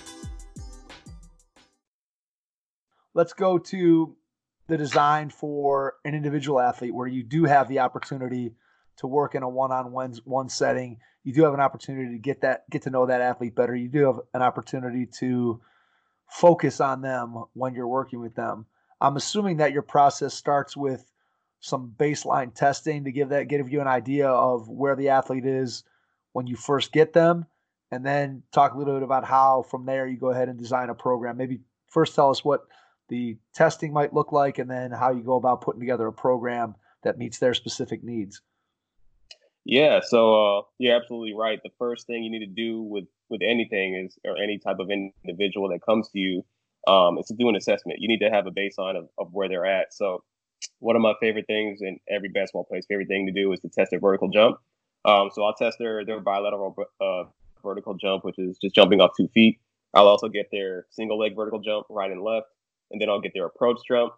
Let's go to the design for an individual athlete where you do have the opportunity to work in a one-on-one one setting. You do have an opportunity to get that, get to know that athlete better. You do have an opportunity to focus on them when you're working with them. I'm assuming that your process starts with some baseline testing to give that, give you an idea of where the athlete is when you first get them, and then talk a little bit about how from there you go ahead and design a program. Maybe first tell us what the testing might look like, and then how you go about putting together a program that meets their specific needs. Yeah, so uh, you're absolutely right. The first thing you need to do with, with anything is, or any type of individual that comes to you, um, is to do an assessment. You need to have a baseline of, of where they're at. So one of my favorite things, and every basketball player's favorite thing to do, is to test their vertical jump. Um, so I'll test their, their bilateral uh, vertical jump, which is just jumping off two feet. I'll also get their single leg vertical jump, right and left, and then I'll get their approach jump.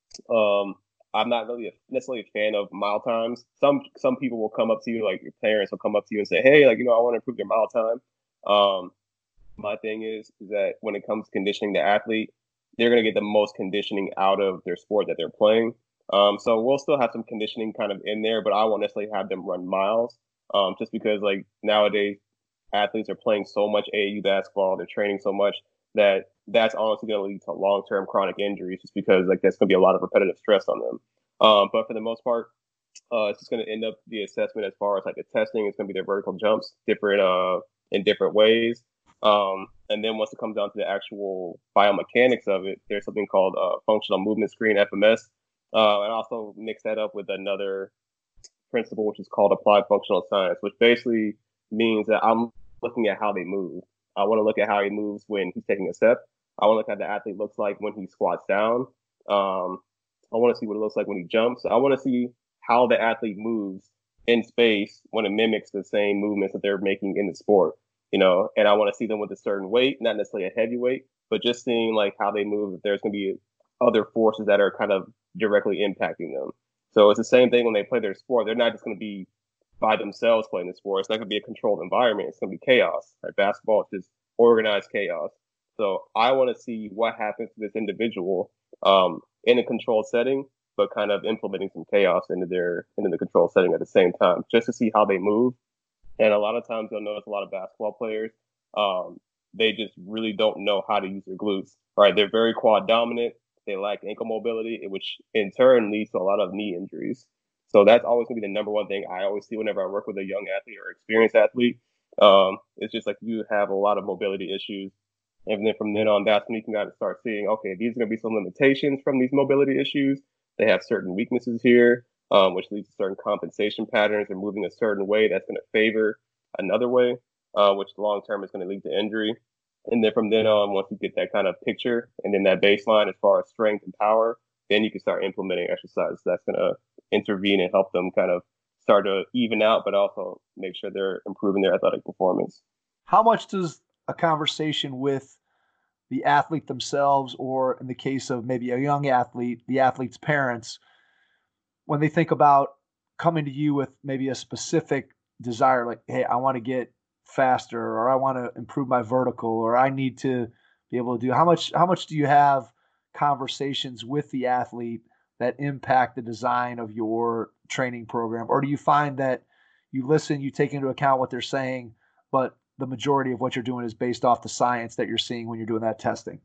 Um, I'm not really a, necessarily a fan of mile times. Some some people will come up to you, like your parents will come up to you and say, hey, like, you know, I want to improve their mile time. Um, my thing is, is that when it comes to conditioning the athlete, they're going to get the most conditioning out of their sport that they're playing. Um, so we'll still have some conditioning kind of in there, but I won't necessarily have them run miles, um, just because like nowadays athletes are playing so much A A U basketball, they're training so much that that's honestly going to lead to long-term chronic injuries, just because like there's going to be a lot of repetitive stress on them. Um, but for the most part, uh, it's just going to end up the assessment as far as like the testing. It's going to be their vertical jumps, different uh, in different ways. Um, and then once it comes down to the actual biomechanics of it, there's something called uh, functional movement screen, F M S. Uh, and also mix that up with another principle, which is called applied functional science, which basically means that I'm looking at how they move. I want to look at how he moves when he's taking a step. I want to look at how the athlete looks like when he squats down. Um, I want to see what it looks like when he jumps. I want to see how the athlete moves in space when it mimics the same movements that they're making in the sport, you know, and I want to see them with a certain weight, not necessarily a heavy weight, but just seeing like how they move, if there's going to be other forces that are kind of directly impacting them. So it's the same thing when they play their sport. They're not just going to be by themselves playing the sport. It's not going to be a controlled environment. It's going to be chaos. Right? Basketball is just organized chaos. So I want to see what happens to this individual um, in a controlled setting, but kind of implementing some chaos into their into the controlled setting at the same time, just to see how they move. And a lot of times you'll notice a lot of basketball players, um, they just really don't know how to use their glutes. Right? They're very quad dominant. They lack ankle mobility, which in turn leads to a lot of knee injuries. So that's always going to be the number one thing I always see whenever I work with a young athlete or experienced athlete. Um, it's just like you have a lot of mobility issues. And then from then on, that's when you can kind of start seeing, okay, these are going to be some limitations from these mobility issues. They have certain weaknesses here, um, which leads to certain compensation patterns. They're moving a certain way that's going to favor another way, uh, which long term is going to lead to injury. And then from then on, once you get that kind of picture and then that baseline as far as strength and power, then you can start implementing exercises that's going to intervene and help them kind of start to even out, but also make sure they're improving their athletic performance. How much does a conversation with the athlete themselves, or in the case of maybe a young athlete, the athlete's parents, when they think about coming to you with maybe a specific desire, like, hey, I want to get faster, or I want to improve my vertical, or I need to be able to do, how much, how much do you have conversations with the athlete that impact the design of your training program? Or do you find that you listen, you take into account what they're saying, but the majority of what you're doing is based off the science that you're seeing when you're doing that testing?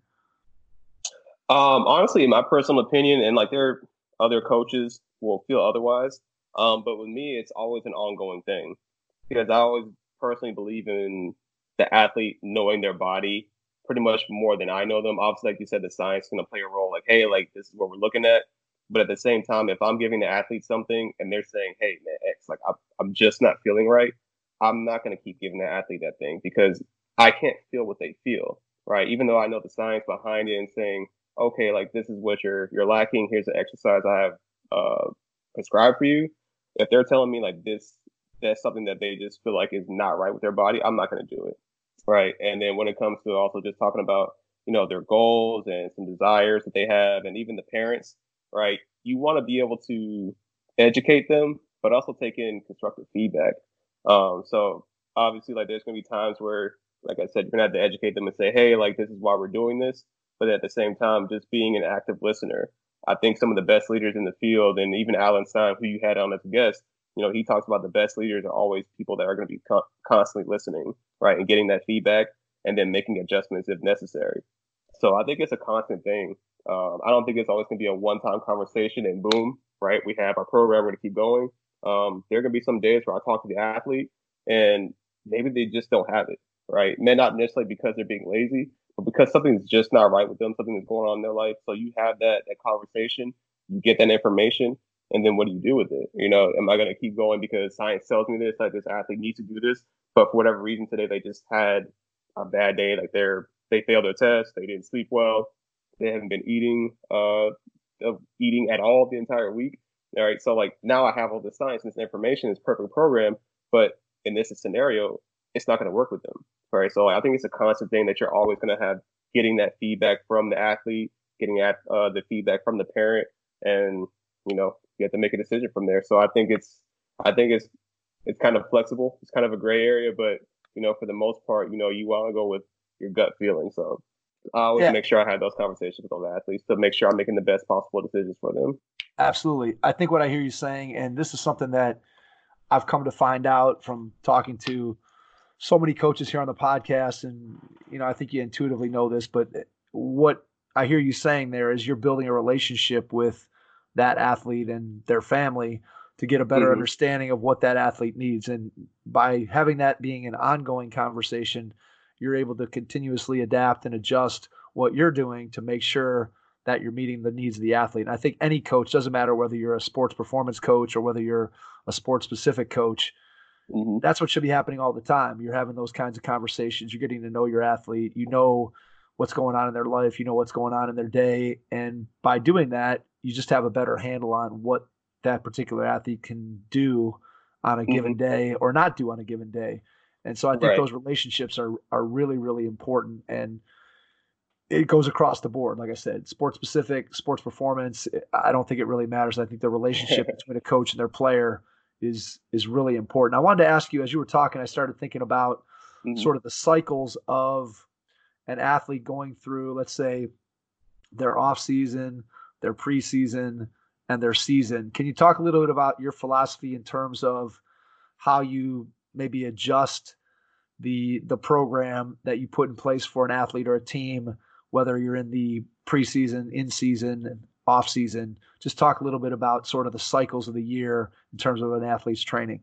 Um, honestly, in my personal opinion, and like there are other coaches will feel otherwise, um, but with me, it's always an ongoing thing, because I always personally believe in the athlete knowing their body pretty much more than I know them. Obviously, like you said, the science is going to play a role. Like, hey, like this is what we're looking at. But at the same time, if I'm giving the athlete something and they're saying, hey, man, X, like I'm, I'm just not feeling right, I'm not going to keep giving the athlete that thing, because I can't feel what they feel, right? Even though I know the science behind it and saying, okay, like this is what you're you're lacking. Here's the exercise I have uh, prescribed for you. If they're telling me like this, that's something that they just feel like is not right with their body, I'm not going to do it, right? And then when it comes to also just talking about you know their goals and some desires that they have, and even the parents, right? You want to be able to educate them, but also take in constructive feedback. Um, so obviously, like there's going to be times where like I said, you're gonna have to educate them and say, hey, like this is why we're doing this. But at the same time, just being an active listener. I think some of the best leaders in the field, and even Alan Stein, who you had on as a guest, you know, he talks about the best leaders are always people that are going to be co- constantly listening, right, and getting that feedback, and then making adjustments if necessary. So I think it's a constant thing. Um, I don't think it's always going to be a one-time conversation and boom, right? We have our program, we're going to keep going. Um, there are going to be some days where I talk to the athlete, and maybe they just don't have it, right? May not necessarily because they're being lazy, but because something's just not right with them, something is going on in their life. So you have that that conversation, you get that information, and then what do you do with it? You know, am I going to keep going because science tells me this, like this athlete needs to do this, but for whatever reason today they just had a bad day, like they're they failed their test, they didn't sleep well, they haven't been eating uh eating at all the entire week. All right, so like now I have all this science and this information, this perfect program, but in this scenario, it's not going to work with them. Right. So I think it's a constant thing that you're always going to have getting that feedback from the athlete, getting at uh, the feedback from the parent, and you know you have to make a decision from there. So I think it's I think it's it's kind of flexible. It's kind of a gray area, but you know for the most part, you know you want to go with your gut feeling. So I always Yeah, make sure I have those conversations with those athletes to make sure I'm making the best possible decisions for them. absolutely. I think what I hear you saying, and this is something that I've come to find out from talking to so many coaches here on the podcast, and you know, I think you intuitively know this, but what I hear you saying there is you're building a relationship with that athlete and their family to get a better Mm-hmm. understanding of what that athlete needs. And by having that being an ongoing conversation, you're able to continuously adapt and adjust what you're doing to make sure that you're meeting the needs of the athlete. And I think any coach, doesn't matter whether you're a sports performance coach or whether you're a sports specific coach, Mm-hmm. that's what should be happening all the time. You're having those kinds of conversations. You're getting to know your athlete. You know what's going on in their life. You know what's going on in their day. And by doing that, you just have a better handle on what that particular athlete can do on a Mm-hmm. given day or not do on a given day. And so I think Right. those relationships are are really, really important. And it goes across the board. Like I said, sports specific, sports performance. I don't think it really matters. I think the relationship between a coach and their player is is really important. I wanted to ask you, as you were talking, I started thinking about Mm-hmm. sort of the cycles of an athlete going through, let's say, their off season, their preseason, and their season. Can you talk a little bit about your philosophy in terms of how you maybe adjust the the program that you put in place for an athlete or a team, whether you're in the preseason, in season, and off season? Just talk a little bit about sort of the cycles of the year in terms of an athlete's training.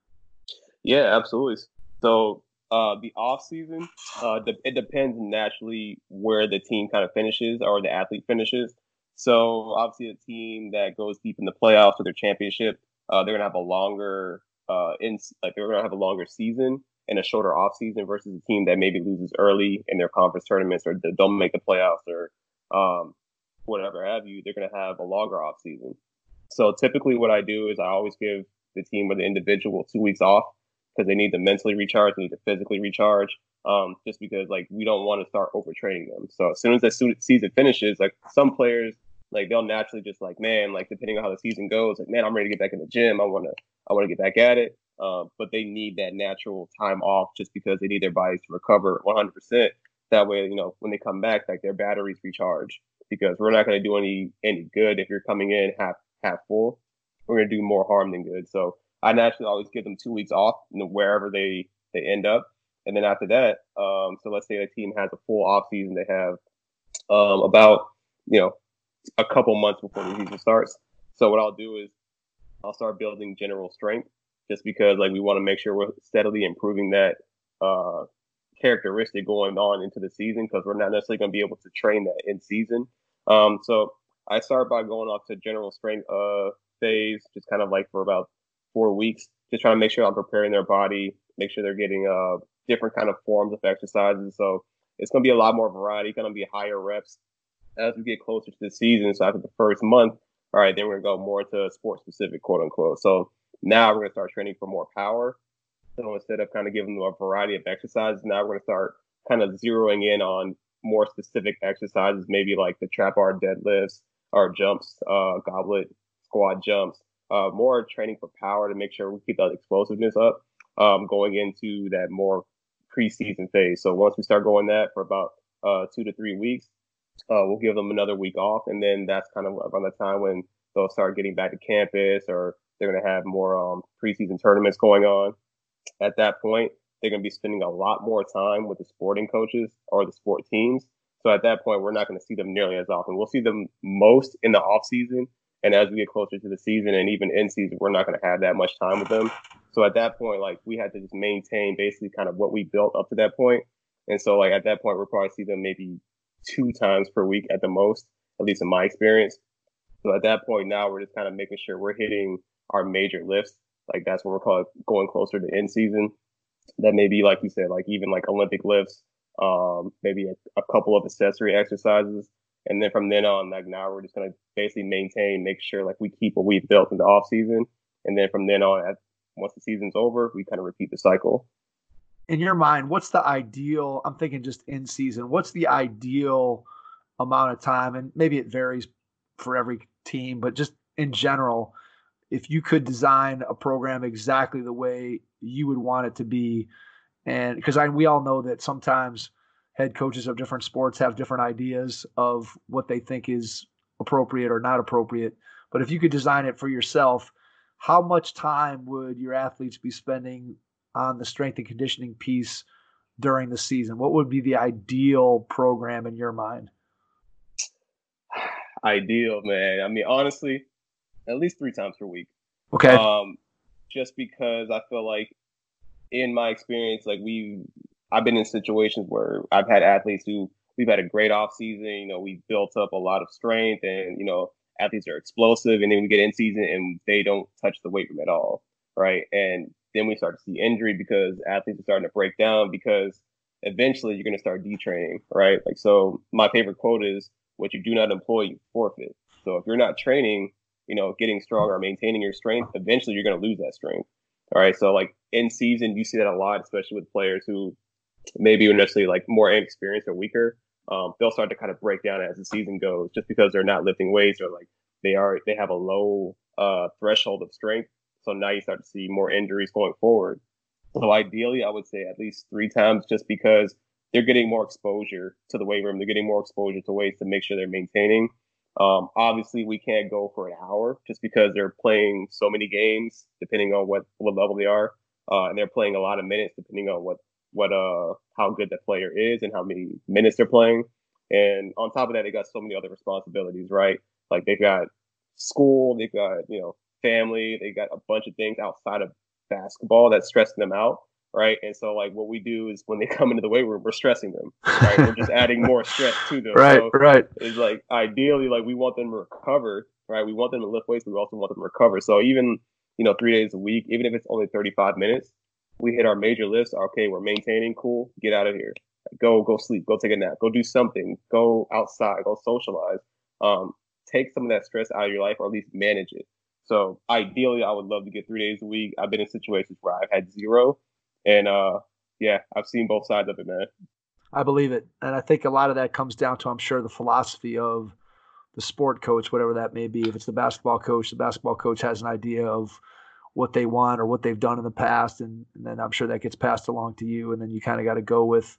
Yeah, absolutely. So uh, the off season, uh, de- it depends naturally where the team kind of finishes or the athlete finishes. So obviously, a team that goes deep in the playoffs or their championship, uh, they're gonna have a longer uh, in like they're gonna have a longer season and a shorter off season versus a team that maybe loses early in their conference tournaments or that don't make the playoffs or um, whatever have you. They're gonna have a longer off season. So typically, what I do is I always give the team or the individual two weeks off because they need to mentally recharge, they need to physically recharge. Um, just because like we don't want to start overtraining them. So as soon as the season finishes, like some players, like they'll naturally just like, man, like depending on how the season goes, like man, I'm ready to get back in the gym. I want to, I want to get back at it. Um, but they need that natural time off just because they need their bodies to recover one hundred percent. That way, you know, when they come back, like their batteries recharge. Because we're not going to do any any good if you're coming in half half full. We're going to do more harm than good. So I naturally always give them two weeks off, you know, wherever they they end up, and then after that, um, so let's say a team has a full off season, they have um, about you know a couple months before the season starts. So what I'll do is I'll start building general strength, just because like we want to make sure we're steadily improving that uh, characteristic going on into the season because we're not necessarily going to be able to train that in season. Um, so I start by going off to general strength uh, phase, just kind of like for about four weeks, just trying to make sure I'm preparing their body, make sure they're getting uh, different kind of forms of exercises. So it's going to be a lot more variety, going to be higher reps as we get closer to the season. So after the first month, all right, then we're going to go more into sport specific, quote unquote. So now we're going to start training for more power. So instead of kind of giving them a variety of exercises, now we're going to start kind of zeroing in on more specific exercises, maybe like the trap bar deadlifts or jumps, uh, goblet, squat jumps, uh, more training for power to make sure we keep that explosiveness up um, going into that more preseason phase. So once we start going that for about uh, two to three weeks, uh, we'll give them another week off. And then that's kind of around the time when they'll start getting back to campus, or they're going to have more um, preseason tournaments going on. At that point, they're going to be spending a lot more time with the sporting coaches or the sport teams. So at that point, we're not going to see them nearly as often. We'll see them most in the off season. And as we get closer to the season and even in season, we're not going to have that much time with them. So at that point, like, we had to just maintain basically kind of what we built up to that point. And so like at that point, we'll probably see them maybe two times per week at the most, at least in my experience. So at that point now, we're just kind of making sure we're hitting our major lifts. Like that's what we're calling going closer to end season. That may be, like you said, like even like Olympic lifts, um, maybe a, a couple of accessory exercises. And then from then on, like now we're just going to basically maintain, make sure like we keep what we've built in the off season. And then from then on, as, once the season's over, we kind of repeat the cycle. In your mind, what's the ideal, I'm thinking just in season, what's the ideal amount of time? And maybe it varies for every team, but just in general, if you could design a program exactly the way you would want it to be, and because I we all know that sometimes head coaches of different sports have different ideas of what they think is appropriate or not appropriate. But if you could design it for yourself, how much time would your athletes be spending on the strength and conditioning piece during the season? What would be the ideal program in your mind? Ideal, man. I mean, honestly, at least three times per week. Okay. Um, just because I feel like in my experience, like we, I've been in situations where I've had athletes who we've had a great off season. You know, we built up a lot of strength, and you know, athletes are explosive, and then we get in season and they don't touch the weight room at all, right? And then we start to see injury because athletes are starting to break down because eventually you're going to start detraining, right? Like, so my favorite quote is, "What you do not employ, you forfeit." So if you're not training, you know, getting stronger, maintaining your strength, eventually you're going to lose that strength. All right. So like in season, you see that a lot, especially with players who maybe are necessarily like more inexperienced or weaker. Um, they'll start to kind of break down as the season goes, just because they're not lifting weights, or like they are, they have a low uh, threshold of strength. So now you start to see more injuries going forward. So ideally, I would say at least three times, just because they're getting more exposure to the weight room. They're getting more exposure to weights to make sure they're maintaining. Um, obviously, we can't go for an hour just because they're playing so many games, depending on what, what level they are. Uh, and they're playing a lot of minutes, depending on what, what, uh, how good that player is and how many minutes they're playing. And on top of that, they got so many other responsibilities, right? Like they've got school, they've got, you know, family, they got a bunch of things outside of basketball that's stressing them out. Right. And so like what we do is when they come into the weight room, we're stressing them. Right. We're just adding more stress to them. Right. So right. It's like ideally, like we want them to recover. Right. We want them to lift weights. But we also want them to recover. So even, you know, three days a week, even if it's only thirty-five minutes, we hit our major lifts. Okay. We're maintaining. Cool. Get out of here. Go, go sleep. Go take a nap. Go do something. Go outside. Go socialize. Um, take some of that stress out of your life, or at least manage it. So ideally, I would love to get three days a week. I've been in situations where I've had zero. And, uh, yeah, I've seen both sides of it, man. I believe it. And I think a lot of that comes down to, I'm sure, the philosophy of the sport coach, whatever that may be. If it's the basketball coach, the basketball coach has an idea of what they want or what they've done in the past. And, and then I'm sure that gets passed along to you. And then you kind of got to go with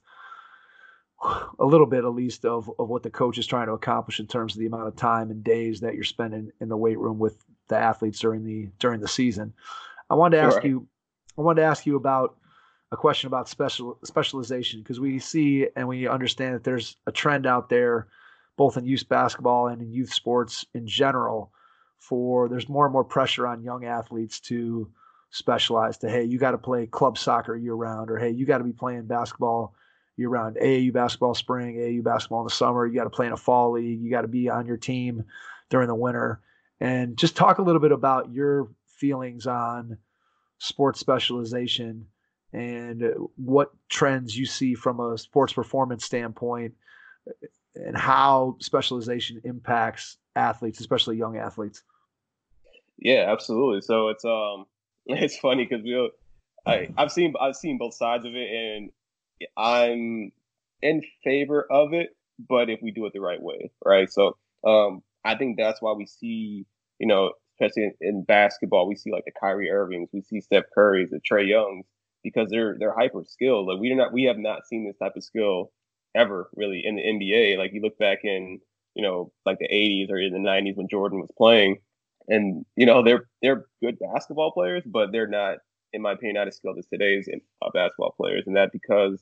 a little bit, at least, of, of what the coach is trying to accomplish in terms of the amount of time and days that you're spending in the weight room with the athletes during the during the season. I wanted to ask Sure. you, I wanted to ask you about a question about special specialization, because we see and we understand that there's a trend out there, both in youth basketball and in youth sports in general, for there's more and more pressure on young athletes to specialize to, hey, you got to play club soccer year round, or hey, you got to be playing basketball year round, A A U basketball spring, A A U basketball in the summer, you got to play in a fall league, you got to be on your team during the winter. And just talk a little bit about your feelings on sports specialization and what trends you see from a sports performance standpoint, and how specialization impacts athletes, especially young athletes. Yeah, absolutely. So it's um it's funny because we I I've seen I've seen both sides of it, and I'm in favor of it, but if we do it the right way, right? So um I think that's why we see, you know, especially in, in basketball, we see like the Kyrie Irvings, we see Steph Curry's, the Trey Youngs, because they're they're hyper skilled. Like we do not we have not seen this type of skill ever really in the N B A. Like you look back in, you know, like the eighties or in the nineties when Jordan was playing, and you know they're they're good basketball players, but they're not, in my opinion, not as skilled as today's uh, basketball players, and that because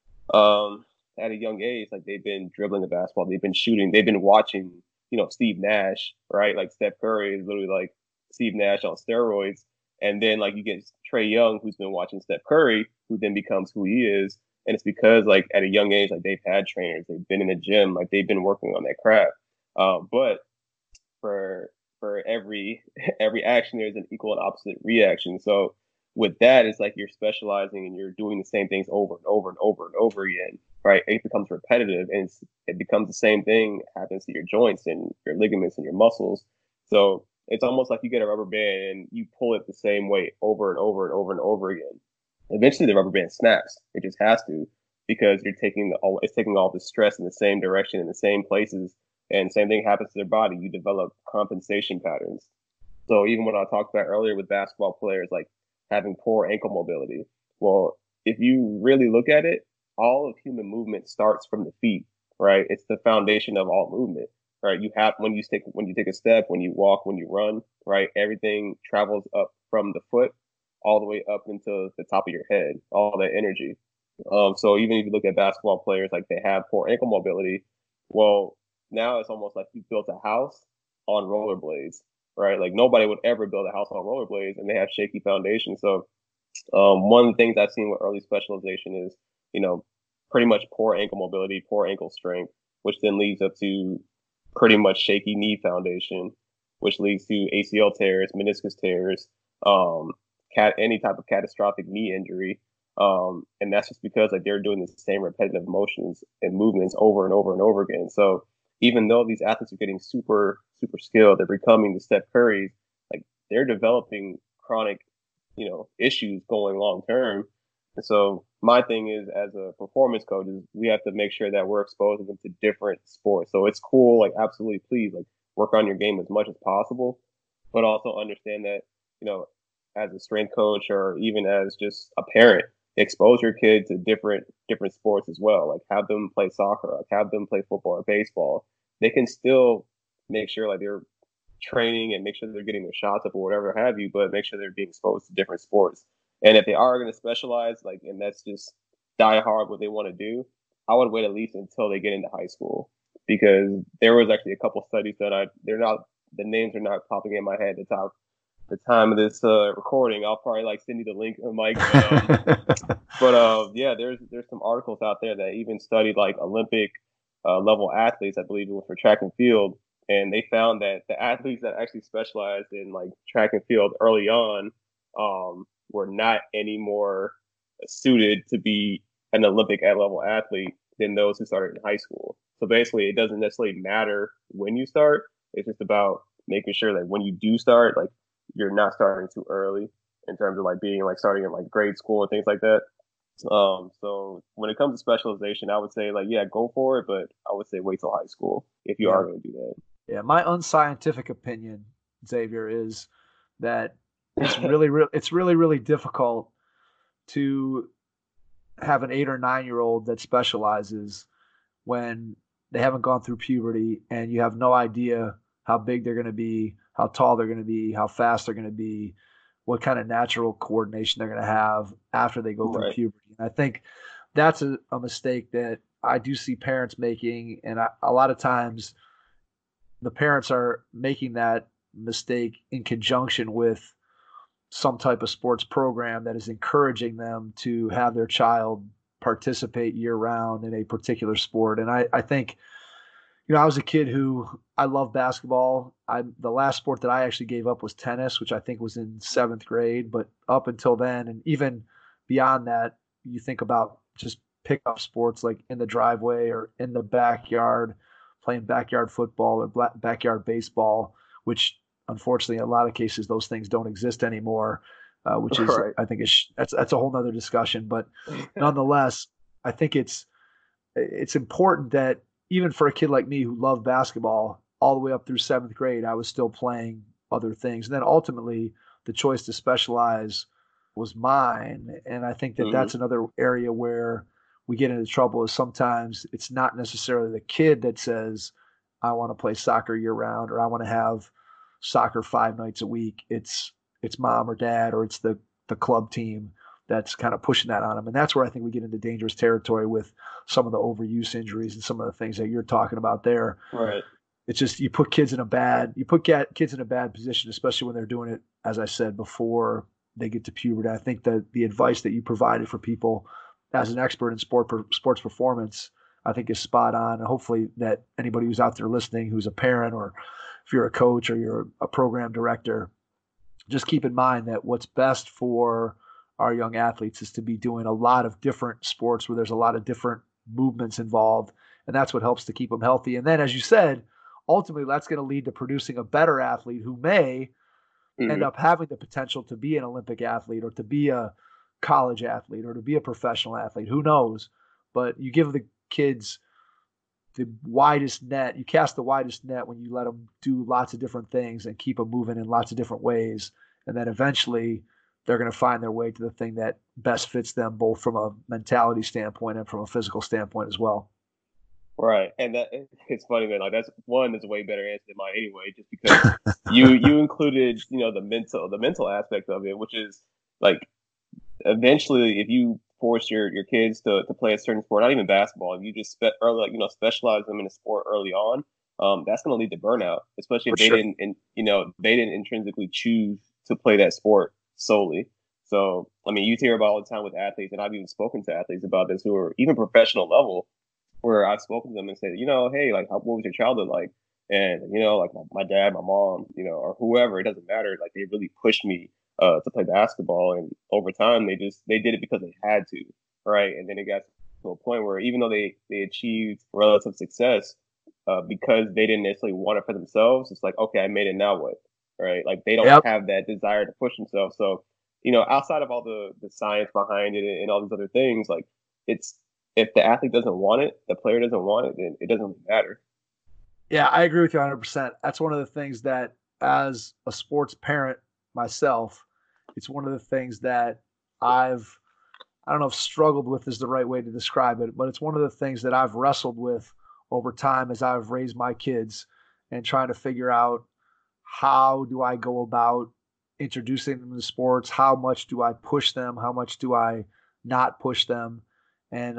um, at a young age, like they've been dribbling the basketball, they've been shooting, they've been watching, you know, Steve Nash, right? Like Steph Curry is literally like Steve Nash on steroids, and then like you get Trey Young, who's been watching Steph Curry, who then becomes who he is, and it's because like at a young age, like they've had trainers, they've been in the gym, like they've been working on that craft, uh, but for for every every action there's an equal and opposite reaction. So with that, it's like you're specializing and you're doing the same things over and over and over and over again, right? It becomes repetitive, and it's, it becomes the same thing happens to your joints and your ligaments and your muscles. So it's almost like you get a rubber band and you pull it the same way over and over and over and over again. Eventually the rubber band snaps. It just has to, because you're taking the, all it's taking all the stress in the same direction in the same places. And same thing happens to their body. You develop compensation patterns. So even when I talked about earlier with basketball players, like having poor ankle mobility. Well, if you really look at it, all of human movement starts from the feet, right? It's the foundation of all movement, right? You have, when you take, when you take a step, when you walk, when you run, right? Everything travels up from the foot all the way up into the top of your head, all that energy. Um, so even if you look at basketball players, like they have poor ankle mobility, well, now it's almost like you built a house on rollerblades, right? Like nobody would ever build a house on rollerblades, and they have shaky foundation. So um, one of the things I've seen with early specialization is, you know, pretty much poor ankle mobility, poor ankle strength, which then leads up to pretty much shaky knee foundation, which leads to A C L tears, meniscus tears, um, cat any type of catastrophic knee injury. Um, and that's just because like they're doing the same repetitive motions and movements over and over and over again. So even though these athletes are getting super, super skilled, they're becoming the Steph Currys, like they're developing chronic, you know, issues going long term. And so my thing is, as a performance coach, is we have to make sure that we're exposing them to different sports. So it's cool, like absolutely, please, like work on your game as much as possible, but also understand that, you know, as a strength coach or even as just a parent, expose your kid to different different sports as well. Like have them play soccer, like have them play football or baseball. They can still make sure like they're training and make sure they're getting their shots up or whatever have you, but make sure they're being exposed to different sports. And if they are going to specialize, like, and that's just die hard what they want to do, I would wait at least until they get into high school, because there was actually a couple studies that I they're not the names are not popping in my head at the top the time of this uh, recording. I'll probably like send you the link, Mike. But, um, but uh, yeah, there's there's some articles out there that even studied like Olympic uh, level athletes. I believe it was for track and field, and they found that the athletes that actually specialized in like track and field early on um, were not any more suited to be an Olympic level athlete than those who started in high school. So basically, it doesn't necessarily matter when you start. It's just about making sure that when you do start, like you're not starting too early in terms of like being like starting in like grade school and things like that. Um, so when it comes to specialization, I would say like, yeah, go for it, but I would say wait till high school if you yeah. are going to do that. Yeah. My unscientific opinion, Xavier, is that it's really, really, it's really, really difficult to have an eight or nine year old that specializes when they haven't gone through puberty and you have no idea how big they're going to be, how tall they're going to be, how fast they're going to be, what kind of natural coordination they're going to have after they go through Right. puberty. And I think that's a, a mistake that I do see parents making. And I, a lot of times the parents are making that mistake in conjunction with some type of sports program that is encouraging them to have their child participate year round in a particular sport. And I, I think, you know, I was a kid who I love basketball. I the last sport that I actually gave up was tennis, which I think was in seventh grade. But up until then, and even beyond that, you think about just pickup sports like in the driveway or in the backyard, playing backyard football or black, backyard baseball, which unfortunately in a lot of cases those things don't exist anymore, uh, which is right. I think is that's that's a whole nother discussion. But nonetheless, I think it's it's important that even for a kid like me who loved basketball all the way up through seventh grade, I was still playing other things. And then ultimately the choice to specialize was mine. And I think that mm-hmm. that's another area where we get into trouble is sometimes it's not necessarily the kid that says, I want to play soccer year round, or I want to have soccer five nights a week. It's, it's mom or dad, or it's the, the club team that's kind of pushing that on them. And that's where I think we get into dangerous territory with some of the overuse injuries and some of the things that you're talking about there. Right. It's just, you put kids in a bad, you put kids in a bad position, especially when they're doing it, as I said, before they get to puberty. I think that the advice that you provided for people as an expert in sport, sports performance, I think is spot on. And hopefully that anybody who's out there listening, who's a parent, or if you're a coach or you're a program director, just keep in mind that what's best for our young athletes is to be doing a lot of different sports where there's a lot of different movements involved. And that's what helps to keep them healthy. And then, as you said, ultimately that's going to lead to producing a better athlete who may mm-hmm. end up having the potential to be an Olympic athlete, or to be a college athlete, or to be a professional athlete. Who knows? But you give the kids the widest net, you cast the widest net when you let them do lots of different things and keep them moving in lots of different ways. And then eventually they're going to find their way to the thing that best fits them, both from a mentality standpoint and from a physical standpoint as well. Right. And that, it's funny, man. Like, that's one is a way better answer than mine anyway, just because you, you included, you know, the mental, the mental aspect of it, which is like, eventually if you force your, your kids to, to play a certain sport, not even basketball, if you just spe- early, like, you know, specialize them in a sport early on, um, that's going to lead to burnout, especially if For they sure. didn't, and, you know, they didn't intrinsically choose to play that sport solely. So, I mean, you hear about all the time with athletes, and I've even spoken to athletes about this who are even professional level, where I've spoken to them and said, you know, hey, like, how, what was your childhood like? And, you know, like my, my dad, my mom, you know, or whoever, it doesn't matter. Like, they really pushed me uh, to play basketball. And over time, they just, they did it because they had to. Right. And then it got to a point where even though they, they achieved relative success, uh, because they didn't necessarily want it for themselves, it's like, okay, I made it, now what? Right. Like, they don't yep. have that desire to push themselves. So, you know, outside of all the, the science behind it and all these other things, like, it's, if the athlete doesn't want it, the player doesn't want it, then it doesn't really matter. Yeah, I agree with you one hundred percent. That's one of the things that, as a sports parent myself, it's one of the things that I've, I don't know if struggled with is the right way to describe it, but it's one of the things that I've wrestled with over time as I've raised my kids and trying to figure out, how do I go about introducing them to sports? How much do I push them? How much do I not push them? And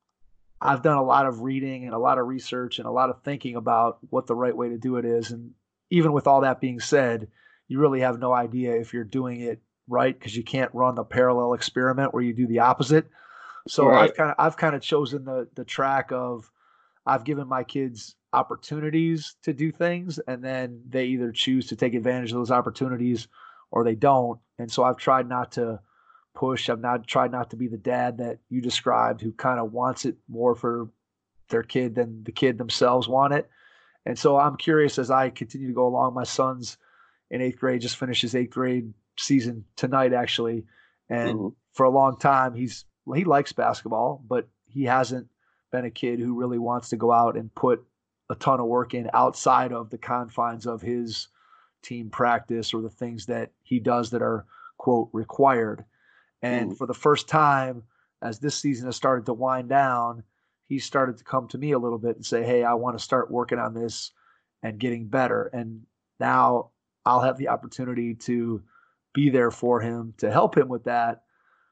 I've done a lot of reading and a lot of research and a lot of thinking about what the right way to do it is. And even with all that being said, you really have no idea if you're doing it right, because you can't run the parallel experiment where you do the opposite. So right. I've kind of I've kind of chosen the the track of, I've given my kids opportunities to do things, and then they either choose to take advantage of those opportunities or they don't. And so I've tried not to push. I've not tried not to be the dad that you described, who kind of wants it more for their kid than the kid themselves want it. And so I'm curious, as I continue to go along, my son's in eighth grade, just finished his eighth grade season tonight, actually. And mm-hmm. for a long time, he's, he likes basketball, but he hasn't been a kid who really wants to go out and put a ton of work in outside of the confines of his team practice or the things that he does that are, quote, required. And for the first time, as this season has started to wind down, he started to come to me a little bit and say, hey, I want to start working on this and getting better. And now I'll have the opportunity to be there for him, to help him with that.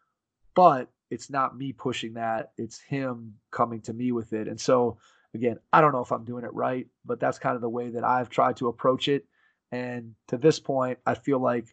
But it's not me pushing that. It's him coming to me with it. And so, again, I don't know if I'm doing it right, but that's kind of the way that I've tried to approach it. And to this point, I feel like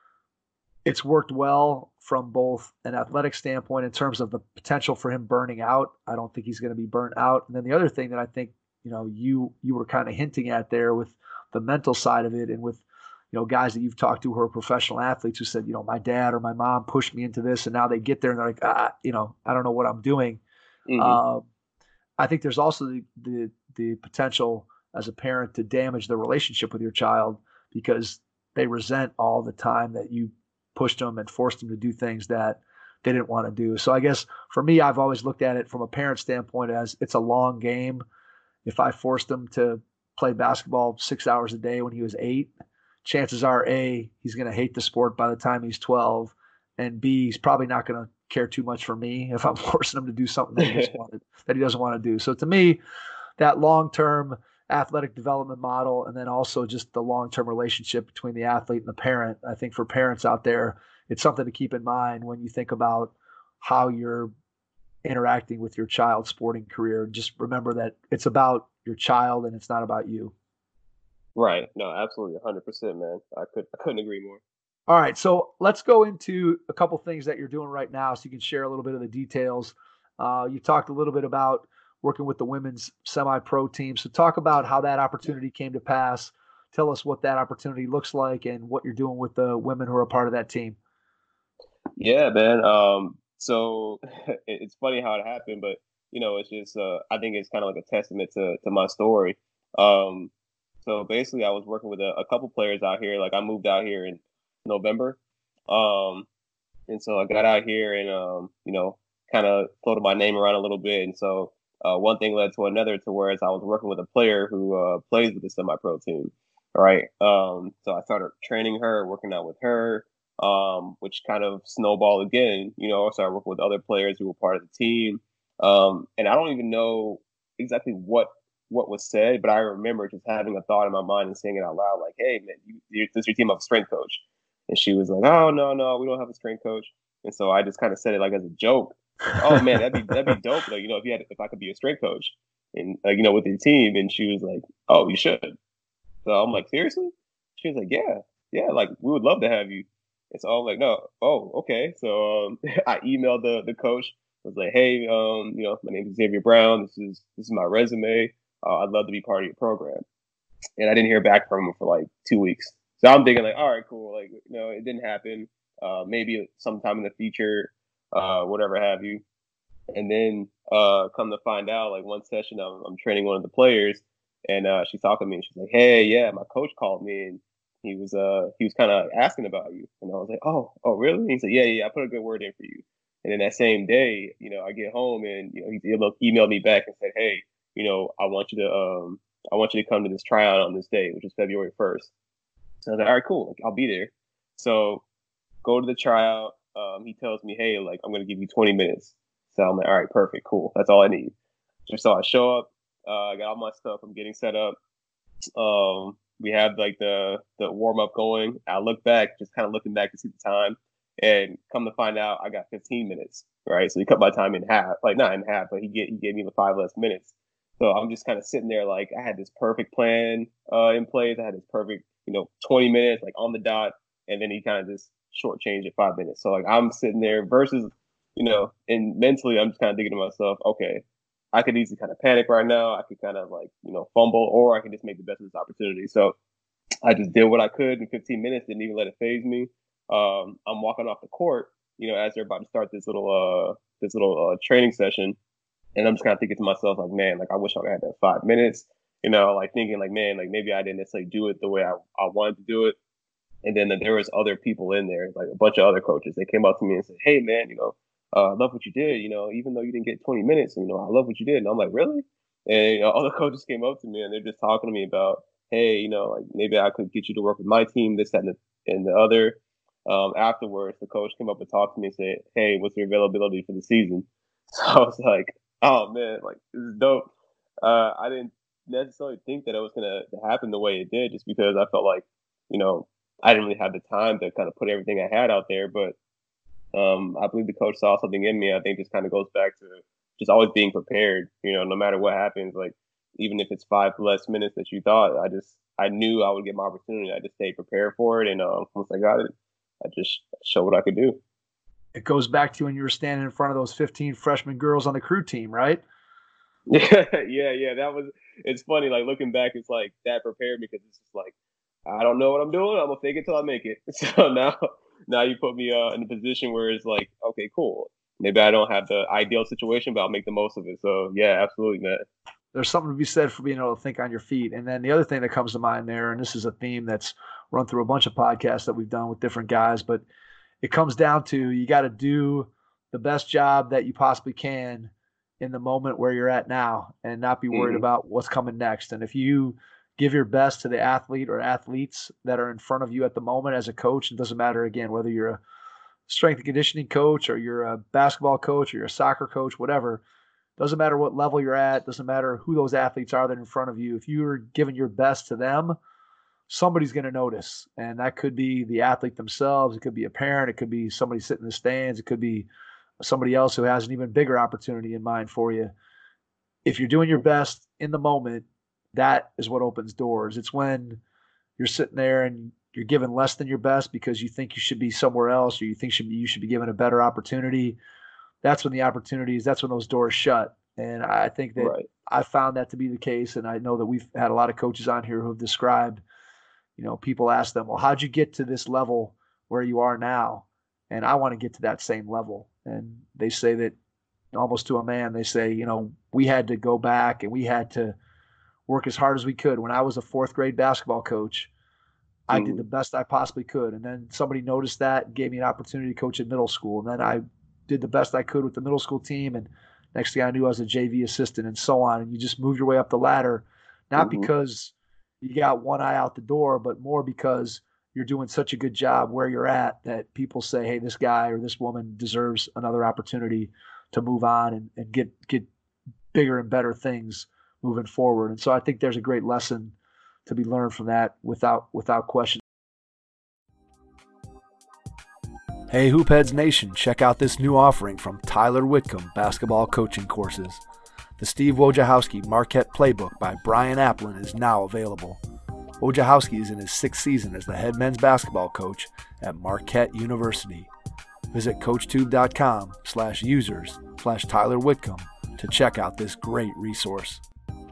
it's worked well from both an athletic standpoint in terms of the potential for him burning out. I don't think he's going to be burnt out. And then the other thing that I think, you know, you, you were kind of hinting at there with the mental side of it, and with, you know, guys that you've talked to who are professional athletes who said, you know, my dad or my mom pushed me into this, and now they get there and they're like, ah, you know, I don't know what I'm doing. Mm-hmm. Uh, I think there's also the, the the potential as a parent to damage the relationship with your child because they resent all the time that you pushed them and forced them to do things that they didn't want to do. So I guess for me, I've always looked at it from a parent standpoint as it's a long game. If I forced him to play basketball six hours a day when he was eight, chances are A, he's going to hate the sport by the time he's twelve, and B, he's probably not going to care too much for me if I'm forcing him to do something that he doesn't want to, that he doesn't want to do. So to me, that long-term athletic development model, and then also just the long-term relationship between the athlete and the parent, I think for parents out there, it's something to keep in mind when you think about how you're interacting with your child's sporting career. Just remember that it's about your child and it's not about you. Right. No, absolutely. one hundred percent, man. I, could, I couldn't agree more. All right, so let's go into a couple things that you're doing right now so you can share a little bit of the details. Uh, you talked a little bit about working with the women's semi-pro team. So talk about how that opportunity came to pass. Tell us what that opportunity looks like and what you're doing with the women who are a part of that team. Yeah, man. Um, so it's funny how it happened, but, you know, it's just, uh, I think it's kind of like a testament to, to my story. Um, so basically I was working with a, a couple players out here. Like I moved out here in November. Um, and so I got out here and, um, you know, kind of floated my name around a little bit. And so uh, one thing led to another to whereas I was working with a player who uh, plays with the semi-pro team. All right. Um, so I started training her, working out with her, um, which kind of snowballed again. You know, I started working with other players who were part of the team. Um, and I don't even know exactly what what was said, but I remember just having a thought in my mind and saying it out loud, like, hey, man, you, you, does your team have a strength coach? And she was like, oh, no, no, we don't have a strength coach. And so I just kind of said it like as a joke. Like, oh, man, that'd be that'd be dope. Like, you know, if you had if I could be a strength coach and, like, you know, with your team. And she was like, oh, you should. So I'm like, seriously? She was like, yeah, yeah, like, we would love to have you. And so I'm like, no, oh, okay. So um, I emailed the the coach. I was like, hey, um, you know, my name is Xavier Brown. This is this is my resume. Uh, I'd love to be part of your program. And I didn't hear back from him for like two weeks. So I'm thinking like, all right, cool. Like, you know, it didn't happen. Uh, maybe sometime in the future, uh, whatever have you. And then uh, come to find out, like one session, I'm, I'm training one of the players, and uh, she's talking to me, and she's like, hey, yeah, my coach called me, and he was uh he was kind of asking about you. And I was like, oh, oh, really? And he said, yeah, yeah, I put a good word in for you. And then that same day, you know, I get home, and you know, he emailed me back and said, hey, you know, I want you to um I want you to come to this tryout on this day, which is February first. So I was like, all right, cool. Like, I'll be there. So go to the tryout. Um, he tells me, hey, like, I'm going to give you twenty minutes. So I'm like, all right, perfect, cool. That's all I need. Just so I show up. Uh, I got all my stuff. I'm getting set up. Um, we have like the the warm up going. I look back, just kind of looking back to see the time, and come to find out, I got fifteen minutes. Right, so he cut my time in half, like not in half, but he get he gave me the five less minutes. So I'm just kind of sitting there like I had this perfect plan uh, in place. I had this perfect, you know, twenty minutes like on the dot, and then he kind of just shortchanged at five minutes. So like I'm sitting there versus, you know, and mentally I'm just kind of thinking to myself, okay, I could easily kind of panic right now. I could kind of like, you know, fumble, or I can just make the best of this opportunity. So I just did what I could in fifteen minutes, didn't even let it phase me. Um, I'm walking off the court, you know, as they're about to start this little uh this little uh, training session. And I'm just kind of thinking to myself, like, man, like, I wish I had that five minutes, you know, like thinking like, man, like maybe I didn't necessarily do it the way I, I wanted to do it. And then there was other people in there, like a bunch of other coaches. They came up to me and said, hey, man, you know, uh, I love what you did, you know, even though you didn't get twenty minutes, you know, I love what you did. And I'm like, really? And, you know, all the coaches came up to me and they're just talking to me about, hey, you know, like maybe I could get you to work with my team, this, that, and the, and the other. Um, afterwards, the coach came up and talked to me and said, hey, what's your availability for the season? So I was like, oh, man, like, this is dope. Uh, I didn't necessarily think that it was going to happen the way it did, just because I felt like, you know, I didn't really have the time to kind of put everything I had out there. But um, I believe the coach saw something in me. I think this kind of goes back to just always being prepared, you know, no matter what happens, like, even if it's five less minutes that you thought, I just, I knew I would get my opportunity. I just stayed prepared for it. And um, once I got it, I just showed what I could do. It goes back to when you were standing in front of those fifteen freshman girls on the crew team, right? Yeah, yeah, yeah. That was, it's funny, like looking back, it's like that prepared me because it's just like, I don't know what I'm doing. I'm gonna fake it till I make it. So now, now you put me uh, in a position where it's like, okay, cool. Maybe I don't have the ideal situation, but I'll make the most of it. So yeah, absolutely, man. There's something to be said for being able to think on your feet. And then the other thing that comes to mind there, and this is a theme that's run through a bunch of podcasts that we've done with different guys, but it comes down to you got to do the best job that you possibly can in the moment where you're at now and not be worried Mm-hmm. about what's coming next. And if you give your best to the athlete or athletes that are in front of you at the moment as a coach, it doesn't matter, again, whether you're a strength and conditioning coach or you're a basketball coach or you're a soccer coach, whatever, doesn't matter what level you're at, doesn't matter who those athletes are that are in front of you. If you're giving your best to them, somebody's going to notice. And that could be the athlete themselves. It could be a parent. It could be somebody sitting in the stands. It could be somebody else who has an even bigger opportunity in mind for you. If you're doing your best in the moment, that is what opens doors. It's when you're sitting there and you're giving less than your best because you think you should be somewhere else or you think should be, you should be given a better opportunity. That's when the opportunities, that's when those doors shut. And I think that Right. I found that to be the case. And I know that we've had a lot of coaches on here who have described, you know, people ask them, well, how'd you get to this level where you are now? And I want to get to that same level. And they say that almost to a man, they say, you know, we had to go back and we had to work as hard as we could. When I was a fourth grade basketball coach, I did Mm-hmm. the best I possibly could. And then somebody noticed that and gave me an opportunity to coach at middle school. And then I did the best I could with the middle school team. And next thing I knew, I was a J V assistant and so on. And you just move your way up the ladder, not Mm-hmm. because you got one eye out the door, but more because you're doing such a good job where you're at that people say, hey, this guy or this woman deserves another opportunity to move on and, and get, get bigger and better things moving forward. And so I think there's a great lesson to be learned from that without, without question. Hey, Hoopheads Nation, check out this new offering from Tyler Whitcomb Basketball Coaching Courses. The Steve Wojciechowski Marquette Playbook by Brian Applin is now available. Wojciechowski is in his sixth season as the head men's basketball coach at Marquette University. Visit coachtube.com slash users slash Tyler Whitcomb to check out this great resource.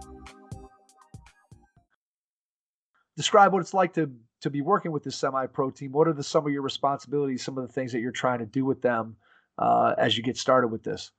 Describe what it's like to to be working with this semi-pro team. What are the, some of your responsibilities, some of the things that you're trying to do with them uh, as you get started with this?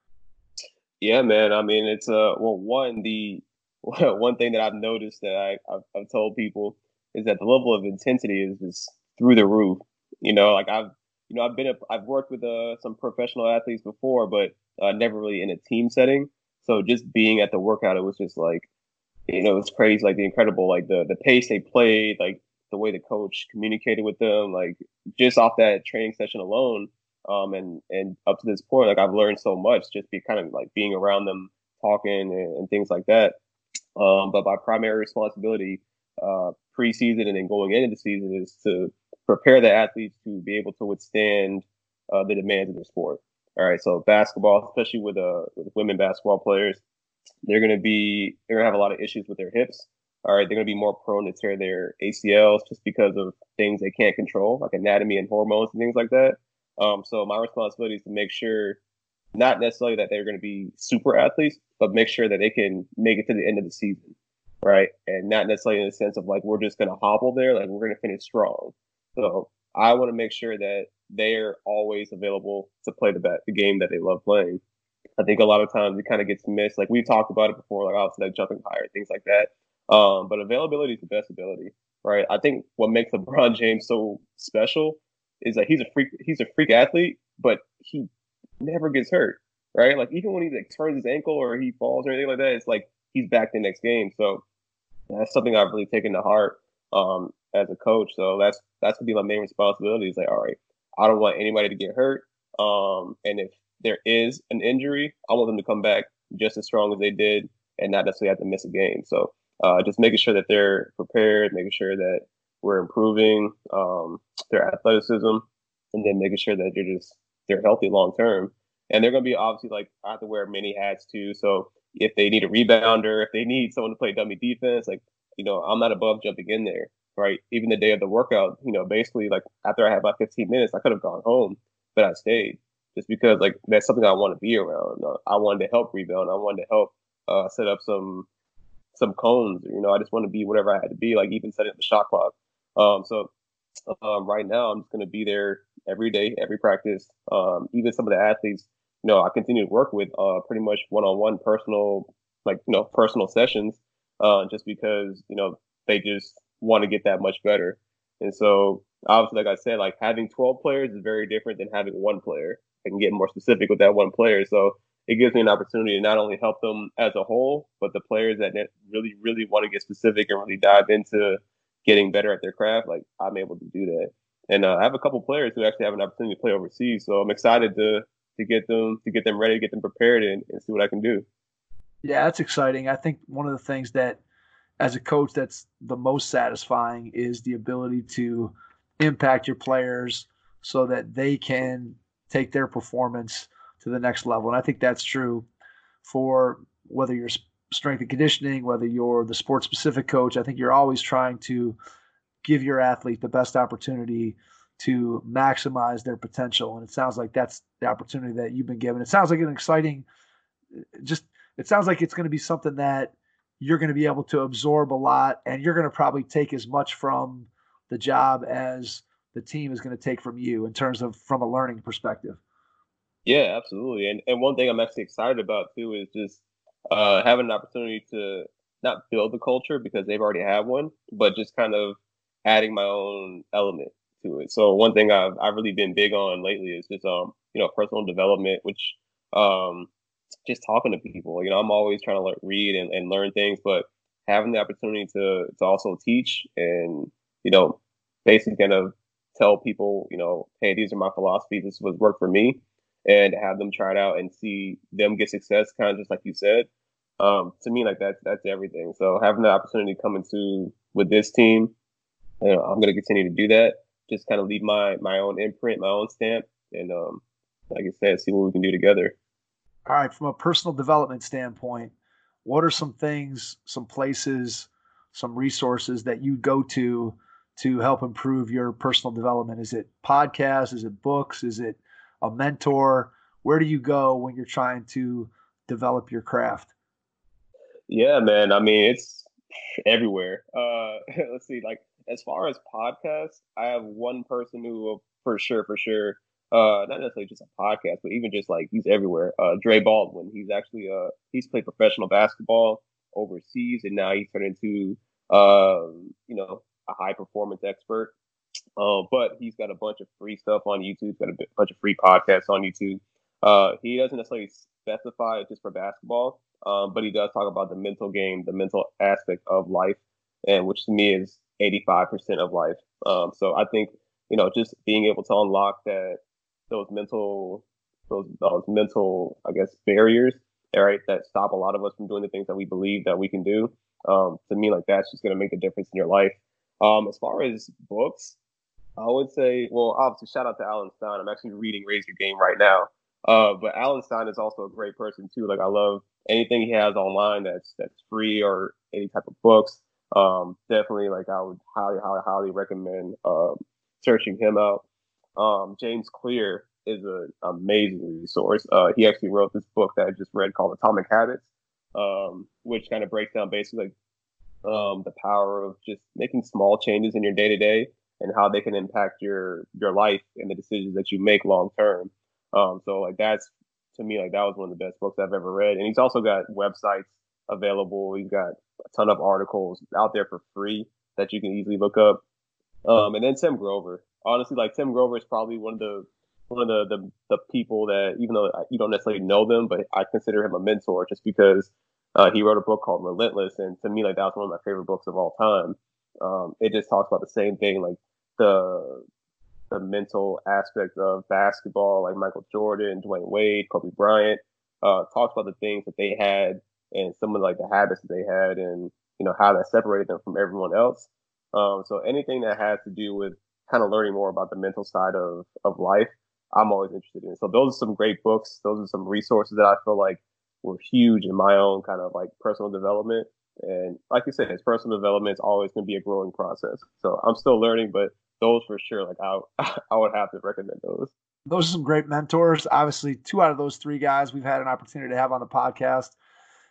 Yeah, man. I mean, it's uh, well, one the one thing that I've noticed that I I've, I've told people is that the level of intensity is just through the roof. You know, like I've you know I've been a, I've worked with uh, some professional athletes before, but uh, never really in a team setting. So just being at the workout, it was just like, you know, it's crazy, like the incredible, like the the pace they played, like the way the coach communicated with them, like just off that training session alone. Um, and, and up to this point, like I've learned so much just be kind of like being around them, talking and, and things like that. Um, but my primary responsibility, uh, preseason and then going into the season is to prepare the athletes to be able to withstand, uh, the demands of the sport. All right. So basketball, especially with, uh, with women basketball players, they're going to be, they're going to have a lot of issues with their hips. All right. They're going to be more prone to tear their A C Ls just because of things they can't control, like anatomy and hormones and things like that. Um, so my responsibility is to make sure, not necessarily that they're going to be super athletes, but make sure that they can make it to the end of the season. Right. And not necessarily in the sense of like, we're just going to hobble there. Like we're going to finish strong. So I want to make sure that they're always available to play the, the game that they love playing. I think a lot of times it kind of gets missed. Like we talked about it before, like obviously like jumping higher, things like that. Um, but availability is the best ability, right? I think what makes LeBron James so special is that he's a freak. He's a freak athlete, but he never gets hurt, right? Like even when he like turns his ankle or he falls or anything like that, it's like he's back the next game. So that's something I've really taken to heart um, as a coach. So that's that's gonna be my main responsibility. Is like, all right, I don't want anybody to get hurt, um, and if there is an injury, I want them to come back just as strong as they did and not necessarily have to miss a game. So uh, just making sure that they're prepared, making sure that we're improving um, their athleticism, and then making sure that they're just they're healthy long term. And they're going to be obviously like I have to wear many hats too. So if they need a rebounder, if they need someone to play dummy defense, like you know, I'm not above jumping in there, right? Even the day of the workout, you know, basically like after I had about fifteen minutes, I could have gone home, but I stayed. Just because like that's something I want to be around. Uh, I wanted to help rebound. I wanted to help uh, set up some some cones. You know, I just want to be whatever I had to be, like even setting up the shot clock. Um, so um, right now, I'm just going to be there every day, every practice. Um, even some of the athletes, you know, I continue to work with uh, pretty much one-on-one personal, like, you know, personal sessions, uh, just because, you know, they just want to get that much better. And so obviously, like I said, like having twelve players is very different than having one player. I can get more specific with that one player. So it gives me an opportunity to not only help them as a whole, but the players that really, really want to get specific and really dive into getting better at their craft, like I'm able to do that. And uh, I have a couple players who actually have an opportunity to play overseas, so I'm excited to to get them to get them ready, get them prepared, and, and see what I can do. Yeah, that's exciting. I think one of the things that, as a coach, that's the most satisfying is the ability to impact your players so that they can take their performance to the next level. And I think that's true for whether you're strength and conditioning, whether you're the sports specific coach. I think you're always trying to give your athlete the best opportunity to maximize their potential. And it sounds like that's the opportunity that you've been given. It sounds like an exciting, just, it sounds like it's going to be something that you're going to be able to absorb a lot, and you're going to probably take as much from the job as the team is going to take from you in terms of from a learning perspective. Yeah, absolutely. And and one thing I'm actually excited about too is just uh, having an opportunity to not build the culture because they've already had one, but just kind of adding my own element to it. So one thing I've I've really been big on lately is just um you know personal development, which um just talking to people. You know, I'm always trying to learn, read and, and learn things, but having the opportunity to to also teach and you know basically kind of tell people, you know, hey, these are my philosophies. This was work for me, and have them try it out and see them get success, kind of just like you said. Um, to me, like that's that's everything. So having the opportunity to come into with this team, you know, I'm going to continue to do that. Just kind of leave my my own imprint, my own stamp, and um, like I said, see what we can do together. All right, from a personal development standpoint, what are some things, some places, some resources that you go to to help improve your personal development? Is it podcasts? Is it books? Is it a mentor? Where do you go when you're trying to develop your craft? Yeah, man. I mean, it's everywhere. Uh, let's see. Like as far as podcasts, I have one person who will for sure, for sure, uh, not necessarily just a podcast, but even just like he's everywhere. Uh, Dre Baldwin. He's actually uh he's played professional basketball overseas, and now he's turned into um you know a high performance expert. Um, but he's got a bunch of free stuff on YouTube. He's got a bunch of free podcasts on YouTube. Uh, he doesn't necessarily specify it just for basketball, um, but he does talk about the mental game, the mental aspect of life, and which to me is eighty-five percent of life. Um, so I think you know just being able to unlock that those mental those those mental I guess barriers, all right, that stop a lot of us from doing the things that we believe that we can do. Um, to me, like that's just going to make a difference in your life. Um, as far as books, I would say, well, obviously, shout out to Alan Stein. I'm actually reading Raise Your Game right now. Uh, but Alan Stein is also a great person too. Like I love anything he has online that's that's free or any type of books. Um, definitely, like I would highly, highly, highly recommend um, searching him out. Um, James Clear is an amazing resource. Uh, he actually wrote this book that I just read called Atomic Habits, um, which kind of breaks down basically like um, the power of just making small changes in your day to day and how they can impact your your life and the decisions that you make long term. Um, so like that's to me like that was one of the best books I've ever read. And he's also got websites available. He's got a ton of articles out there for free that you can easily look up. Um, and then Tim Grover. Honestly, like Tim Grover is probably one of the one of the, the the people that even though you don't necessarily know them, but I consider him a mentor just because uh, he wrote a book called Relentless, and to me like that was one of my favorite books of all time. Um, it just talks about the same thing, like the the mental aspect of basketball, like Michael Jordan, Dwayne Wade, Kobe Bryant, uh, talks about the things that they had and some of like the habits that they had, and you know how that separated them from everyone else. Um, so anything that has to do with kind of learning more about the mental side of of life, I'm always interested in. So those are some great books. Those are some resources that I feel like were huge in my own kind of like personal development. And like you said, it's personal development is always going to be a growing process. So I'm still learning, but those for sure, like I, I would have to recommend those. Those are some great mentors. Obviously, two out of those three guys we've had an opportunity to have on the podcast.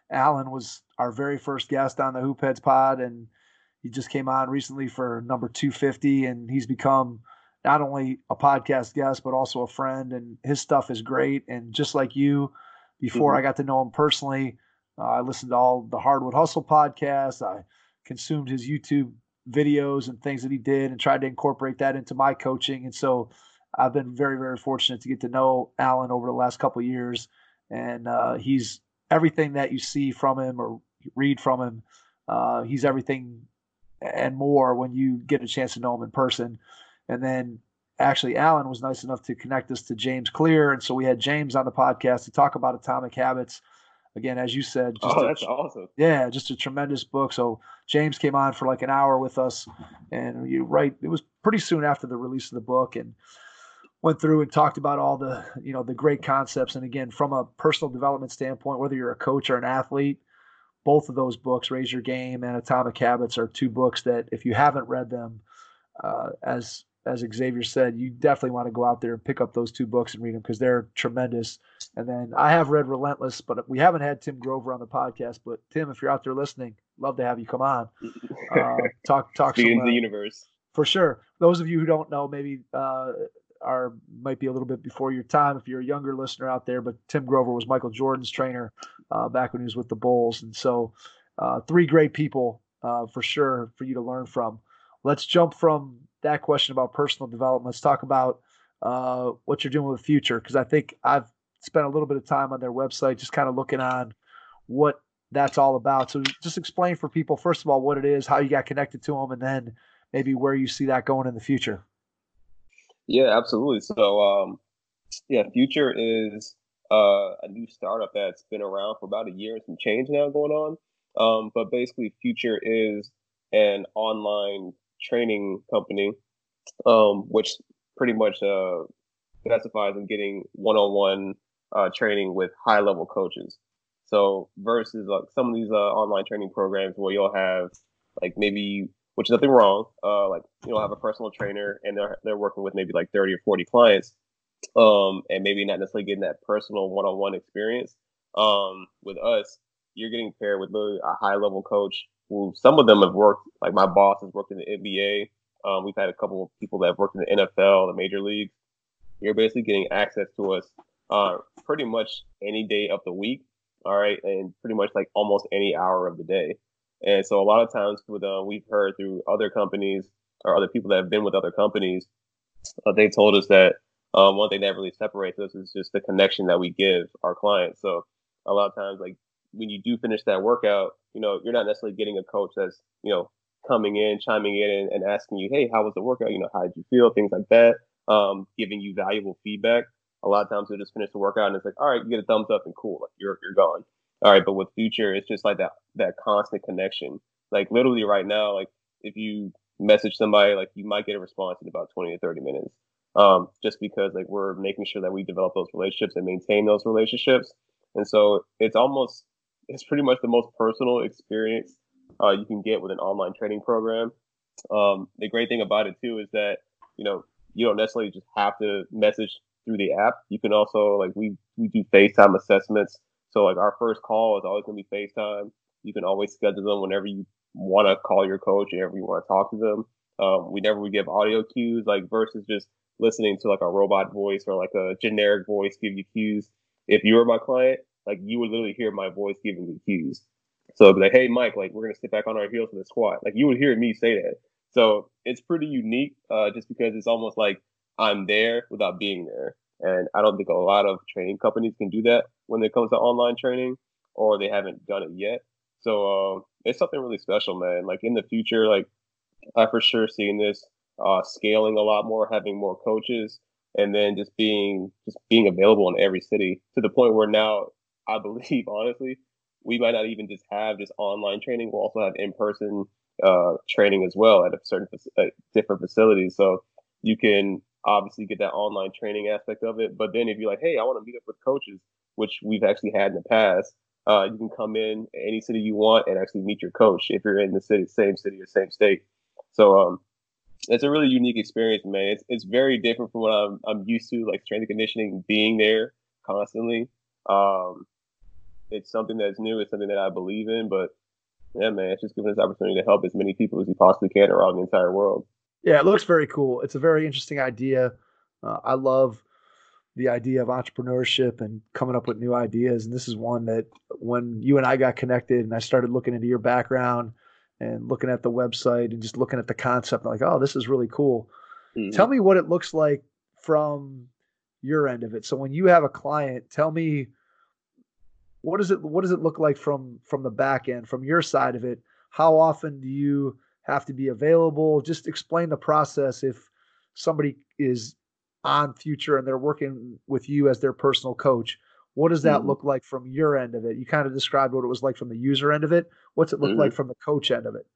Alan was our very first guest on the Hoop Heads pod, and he just came on recently for number two fifty, and he's become not only a podcast guest, but also a friend, and his stuff is great. And just like you, before mm-hmm. I got to know him personally, uh, I listened to all the Hardwood Hustle podcasts. I consumed his YouTube videos and things that he did and tried to incorporate that into my coaching. And so I've been very, very fortunate to get to know Alan over the last couple of years. And uh, he's everything that you see from him or read from him. Uh, he's everything and more when you get a chance to know him in person. And then actually Alan was nice enough to connect us to James Clear. And so we had James on the podcast to talk about Atomic Habits. Again, as you said, just oh, a, that's awesome. Yeah, just a tremendous book. So James came on for like an hour with us, and you right, it was pretty soon after the release of the book, and went through and talked about all the, you know, the great concepts. And again, from a personal development standpoint, whether you're a coach or an athlete, both of those books, Raise Your Game and Atomic Habits, are two books that if you haven't read them, uh, as as Xavier said, you definitely want to go out there and pick up those two books and read them because they're tremendous. And then I have read Relentless, but we haven't had Tim Grover on the podcast. But Tim, if you're out there listening, love to have you come on. Uh, talk talk Speaking some, the uh, universe. For sure. Those of you who don't know, maybe uh, are might be a little bit before your time if you're a younger listener out there. But Tim Grover was Michael Jordan's trainer uh, back when he was with the Bulls. And so uh, three great people uh, for sure for you to learn from. Let's jump from that question about personal development. Let's talk about uh, what you're doing with the future, because I think I've spent a little bit of time on their website just kind of looking on what that's all about. So just explain for people, first of all, what it is, how you got connected to them, and then maybe where you see that going in the future. Yeah, absolutely. So, um, yeah, Future is uh, a new startup that's been around for about a year and some change now going on. Um, but basically, Future is an online training company, um, which pretty much uh, specifies in getting one-on-one uh, training with high-level coaches. So versus like some of these uh, online training programs where you'll have like maybe, which is nothing wrong, uh, like you'll have a personal trainer and they're they're working with maybe like thirty or forty clients, um, and maybe not necessarily getting that personal one-on-one experience. Um, with us, you're getting paired with literally a high-level coach who some of them have worked, like my boss has worked in the N B A. Um, we've had a couple of people that have worked in the N F L, the major leagues. You're basically getting access to us uh, pretty much any day of the week, all right, and pretty much like almost any hour of the day. And so a lot of times with uh, we've heard through other companies or other people that have been with other companies, uh, they told us that um, one thing that really separates us is just the connection that we give our clients. So a lot of times, like when you do finish that workout, you know, you're not necessarily getting a coach that's, you know, coming in, chiming in and, and asking you, hey, how was the workout? You know, how did you feel? Things like that, um, giving you valuable feedback. A lot of times they'll just finish the workout and it's like, all right, you get a thumbs up and cool, like you're you're gone. All right, but with Future, it's just like that that constant connection. Like literally right now, like if you message somebody, like you might get a response in about twenty to thirty minutes. Um, just because like we're making sure that we develop those relationships and maintain those relationships. And so it's almost it's pretty much the most personal experience uh, you can get with an online training program. Um, the great thing about it too is that, you know, you don't necessarily just have to message through the app. You can also like we we do FaceTime assessments. So like our first call is always going to be FaceTime. You can always schedule them whenever you want to call your coach, whenever you want to talk to them. Um, we never we give audio cues, like versus just listening to like a robot voice or like a generic voice give you cues. If you were my client, like you would literally hear my voice giving you cues. So it'd be like, hey, Mike, like we're going to sit back on our heels for the squat. Like you would hear me say that. So it's pretty unique uh, just because it's almost like I'm there without being there. And I don't think a lot of training companies can do that when it comes to online training, or they haven't done it yet. So um, it's something really special, man. Like in the future, like I for sure seeing this uh, scaling a lot more, having more coaches, and then just being just being available in every city to the point where now I believe, honestly, we might not even just have just online training. We'll also have in-person uh, training as well at a certain uh, different facilities. So you can obviously get that online training aspect of it. But then if you're like, hey, I want to meet up with coaches, which we've actually had in the past, uh, you can come in any city you want and actually meet your coach if you're in the city, same city or same state. So um, it's a really unique experience, man. It's it's very different from what I'm I'm used to, like strength and conditioning, being there constantly. Um, it's something that's new. It's something that I believe in. But yeah, man, it's just giving us opportunity to help as many people as we possibly can around the entire world. Yeah, it looks very cool. It's a very interesting idea. Uh, I love the idea of entrepreneurship and coming up with new ideas. And this is one that when you and I got connected and I started looking into your background and looking at the website and just looking at the concept, I'm like, oh, this is really cool. Mm-hmm. Tell me what it looks like from your end of it. So when you have a client, tell me what does it what does it look like from from the back end, from your side of it? How often do you have to be available? Just explain the process if somebody is on Future and they're working with you as their personal coach. What does that mm-hmm. look like from your end of it? You kind of described what it was like from the user end of it. What's it look mm-hmm. like from the coach end of it?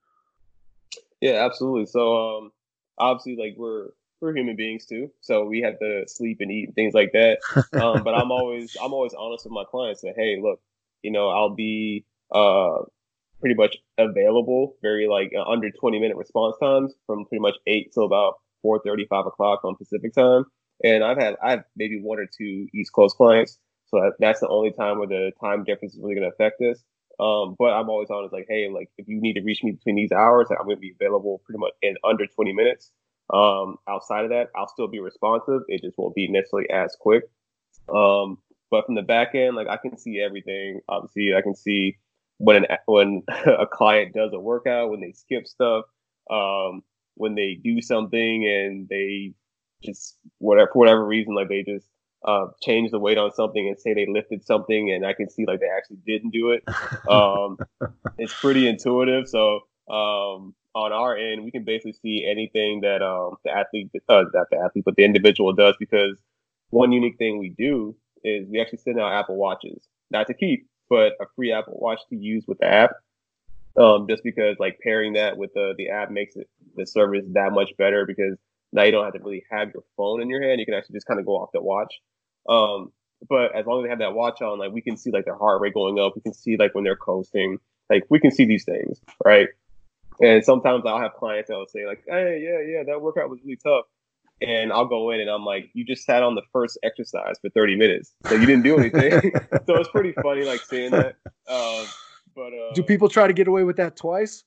Yeah, absolutely. So um, obviously, like we're we're human beings too, so we have to sleep and eat and things like that. Um, but I'm always I'm always honest with my clients that, hey, look, you know, I'll be uh, pretty much available, very like uh, under twenty minute response times from pretty much eight till about four thirty, five o'clock on Pacific time. And I've had I have maybe one or two East Coast clients, so that, that's the only time where the time difference is really going to affect us. Um, but I'm always honest, like, hey, like if you need to reach me between these hours, like, I'm going to be available pretty much in under twenty minutes. Um, outside of that, I'll still be responsive. It just won't be necessarily as quick. Um, but from the back end, like I can see everything. Obviously, I can see when an when a client does a workout, when they skip stuff, um, when they do something and they just whatever for whatever reason, like they just uh, change the weight on something and say they lifted something, and I can see like they actually didn't do it. Um, it's pretty intuitive. So um, on our end, we can basically see anything that um, the athlete, uh, not the athlete, but the individual does. Because one unique thing we do is we actually send out Apple Watches, not to keep, but a free Apple Watch to use with the app. Um, just because like pairing that with the the app makes it the service that much better, because now you don't have to really have your phone in your hand. You can actually just kind of go off the watch. Um, but as long as they have that watch on, like we can see like their heart rate going up. We can see like when they're coasting, like we can see these things, right? And sometimes I'll have clients that will say like, hey, yeah, yeah, that workout was really tough. And I'll go in and I'm like, you just sat on the first exercise for thirty minutes. So you didn't do anything. So it's pretty funny like seeing that. Um, but uh, do people try to get away with that twice?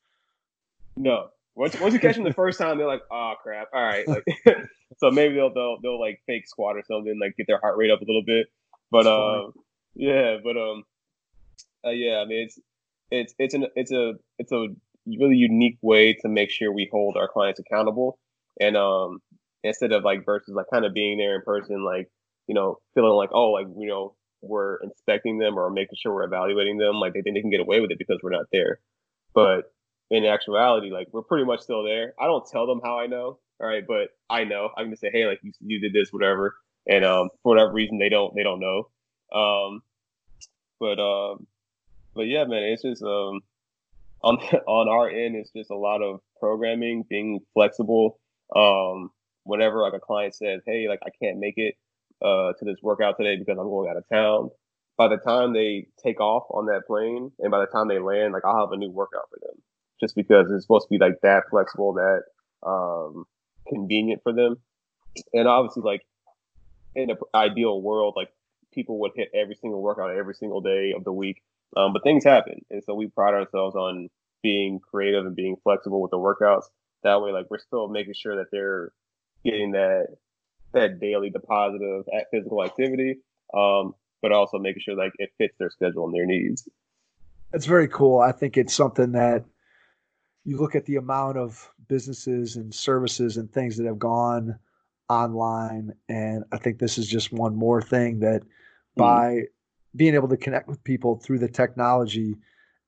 No. Once once you catch them the first time, they're like, oh crap, all right. Like, so maybe they'll they'll they'll like fake squat or something, like get their heart rate up a little bit. But uh, yeah, but um, uh, yeah, I mean it's it's it's an it's a it's a really unique way to make sure we hold our clients accountable, and um, instead of like versus like kind of being there in person, like you know feeling like oh like you know we're inspecting them or making sure we're evaluating them, like they think they can get away with it because we're not there, but in actuality, like we're pretty much still there. I don't tell them how I know, all right, but I know. I'm gonna say, hey, like you, you did this, whatever, and um, for whatever reason, they don't they don't know. Um, but um, but yeah, man, it's just um, on on our end, it's just a lot of programming, being flexible. Um, whenever like a client says, hey, like I can't make it uh to this workout today because I'm going out of town. By the time they take off on that plane, and by the time they land, like I'll have a new workout for them. Just because it's supposed to be like that flexible, that um, convenient for them. And obviously, like in an ideal world, like people would hit every single workout every single day of the week. Um, but things happen. And so we pride ourselves on being creative and being flexible with the workouts. That way, like we're still making sure that they're getting that that daily deposit of physical activity, um, but also making sure like it fits their schedule and their needs. That's very cool. I think it's something that you look at the amount of businesses and services and things that have gone online, and I think this is just one more thing that by mm. being able to connect with people through the technology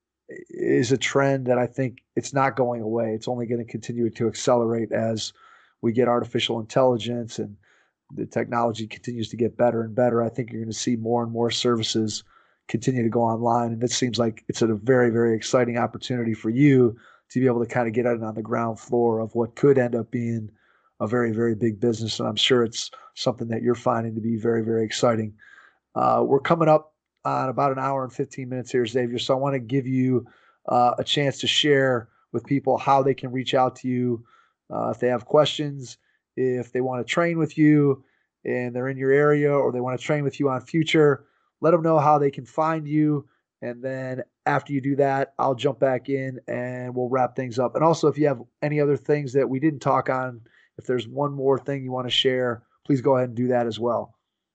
is a trend that I think it's not going away. It's only going to continue to accelerate as we get artificial intelligence and the technology continues to get better and better. I think you're going to see more and more services continue to go online, and this seems like it's a very, very exciting opportunity for you to be able to kind of get out on the ground floor of what could end up being a very, very big business. And I'm sure it's something that you're finding to be very, very exciting. Uh, we're coming up on about an hour and fifteen minutes here, Xavier. So I want to give you uh, a chance to share with people how they can reach out to you uh, if they have questions, if they want to train with you and they're in your area, or they want to train with you on Future. Let them know how they can find you And then after you do that, I'll jump back in and we'll wrap things up. And also, if you have any other things that we didn't talk on, if there's one more thing you want to share, please go ahead and do that as well.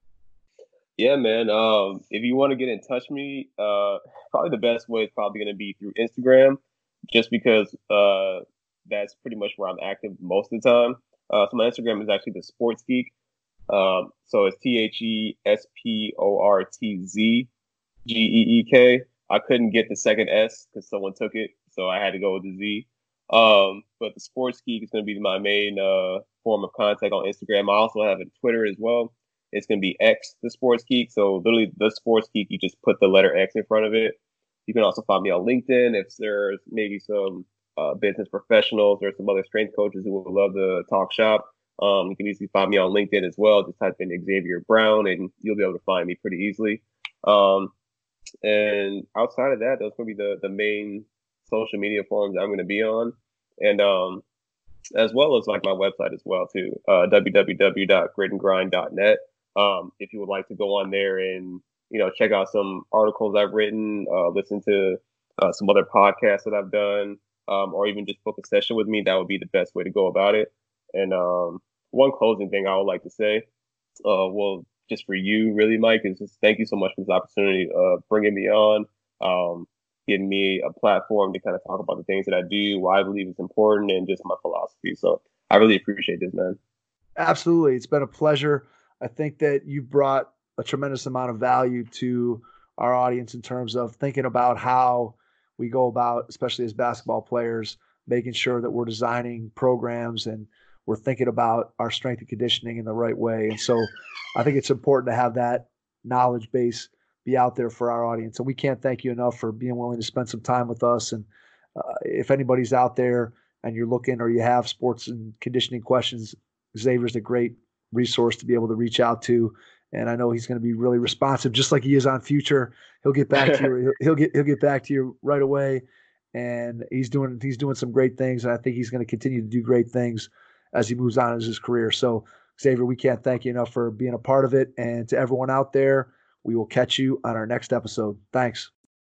Yeah, man. Um, if you want to get in touch with me, uh, probably the best way is probably going to be through Instagram, just because uh, that's pretty much where I'm active most of the time. Uh, so my Instagram is actually the Sports Geek. Um, so it's T H E S P O R T Z G E E K. I couldn't get the second S because someone took it, so I had to go with the Z. Um, but the Sports Geek is going to be my main uh, form of contact on Instagram. I also have a Twitter as well. It's going to be X, the Sports Geek. So literally the Sports Geek, you just put the letter X in front of it. You can also find me on LinkedIn if there's maybe some uh, business professionals or some other strength coaches who would love to talk shop. Um, you can easily find me on LinkedIn as well. Just type in Xavier Brown and you'll be able to find me pretty easily. Um, and outside of that, those will be the, the main social media forums I'm going to be on. And um, as well as like my website as well too, uh, w w w dot grit and grind dot net. Um, if you would like to go on there and, you know, check out some articles I've written, uh, listen to uh, some other podcasts that I've done, um, or even just book a session with me, that would be the best way to go about it. And um, one closing thing I would like to say, uh, well, just for you really, Mike, is just thank you so much for this opportunity of uh, bringing me on, um, giving me a platform to kind of talk about the things that I do, why I believe it's important, and just my philosophy. So I really appreciate this, man. Absolutely. It's been a pleasure. I think that you brought a tremendous amount of value to our audience in terms of thinking about how we go about, especially as basketball players, making sure that we're designing programs and we're thinking about our strength and conditioning in the right way. And so I think it's important to have that knowledge base be out there for our audience. And we can't thank you enough for being willing to spend some time with us. And uh, if anybody's out there and you're looking or you have sports and conditioning questions, Xavier's a great resource to be able to reach out to. And I know he's going to be really responsive, just like he is on Future. He'll get back to you. He'll get, he'll get back to you right away. And he's doing, he's doing some great things. And I think he's going to continue to do great things as he moves on in his career. So Xavier, we can't thank you enough for being a part of it. And to everyone out there, we will catch you on our next episode. Thanks.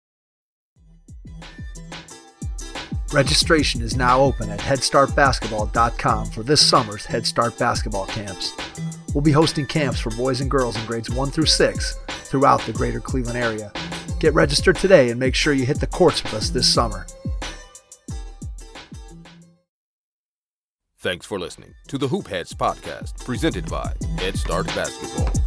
Registration is now open at head start basketball dot com for this summer's Head Start basketball camps. We'll be hosting camps for boys and girls in grades one through six throughout the greater Cleveland area. Get registered today and make sure you hit the courts with us this summer. Thanks for listening to the Hoop Heads podcast, presented by Head Start Basketball.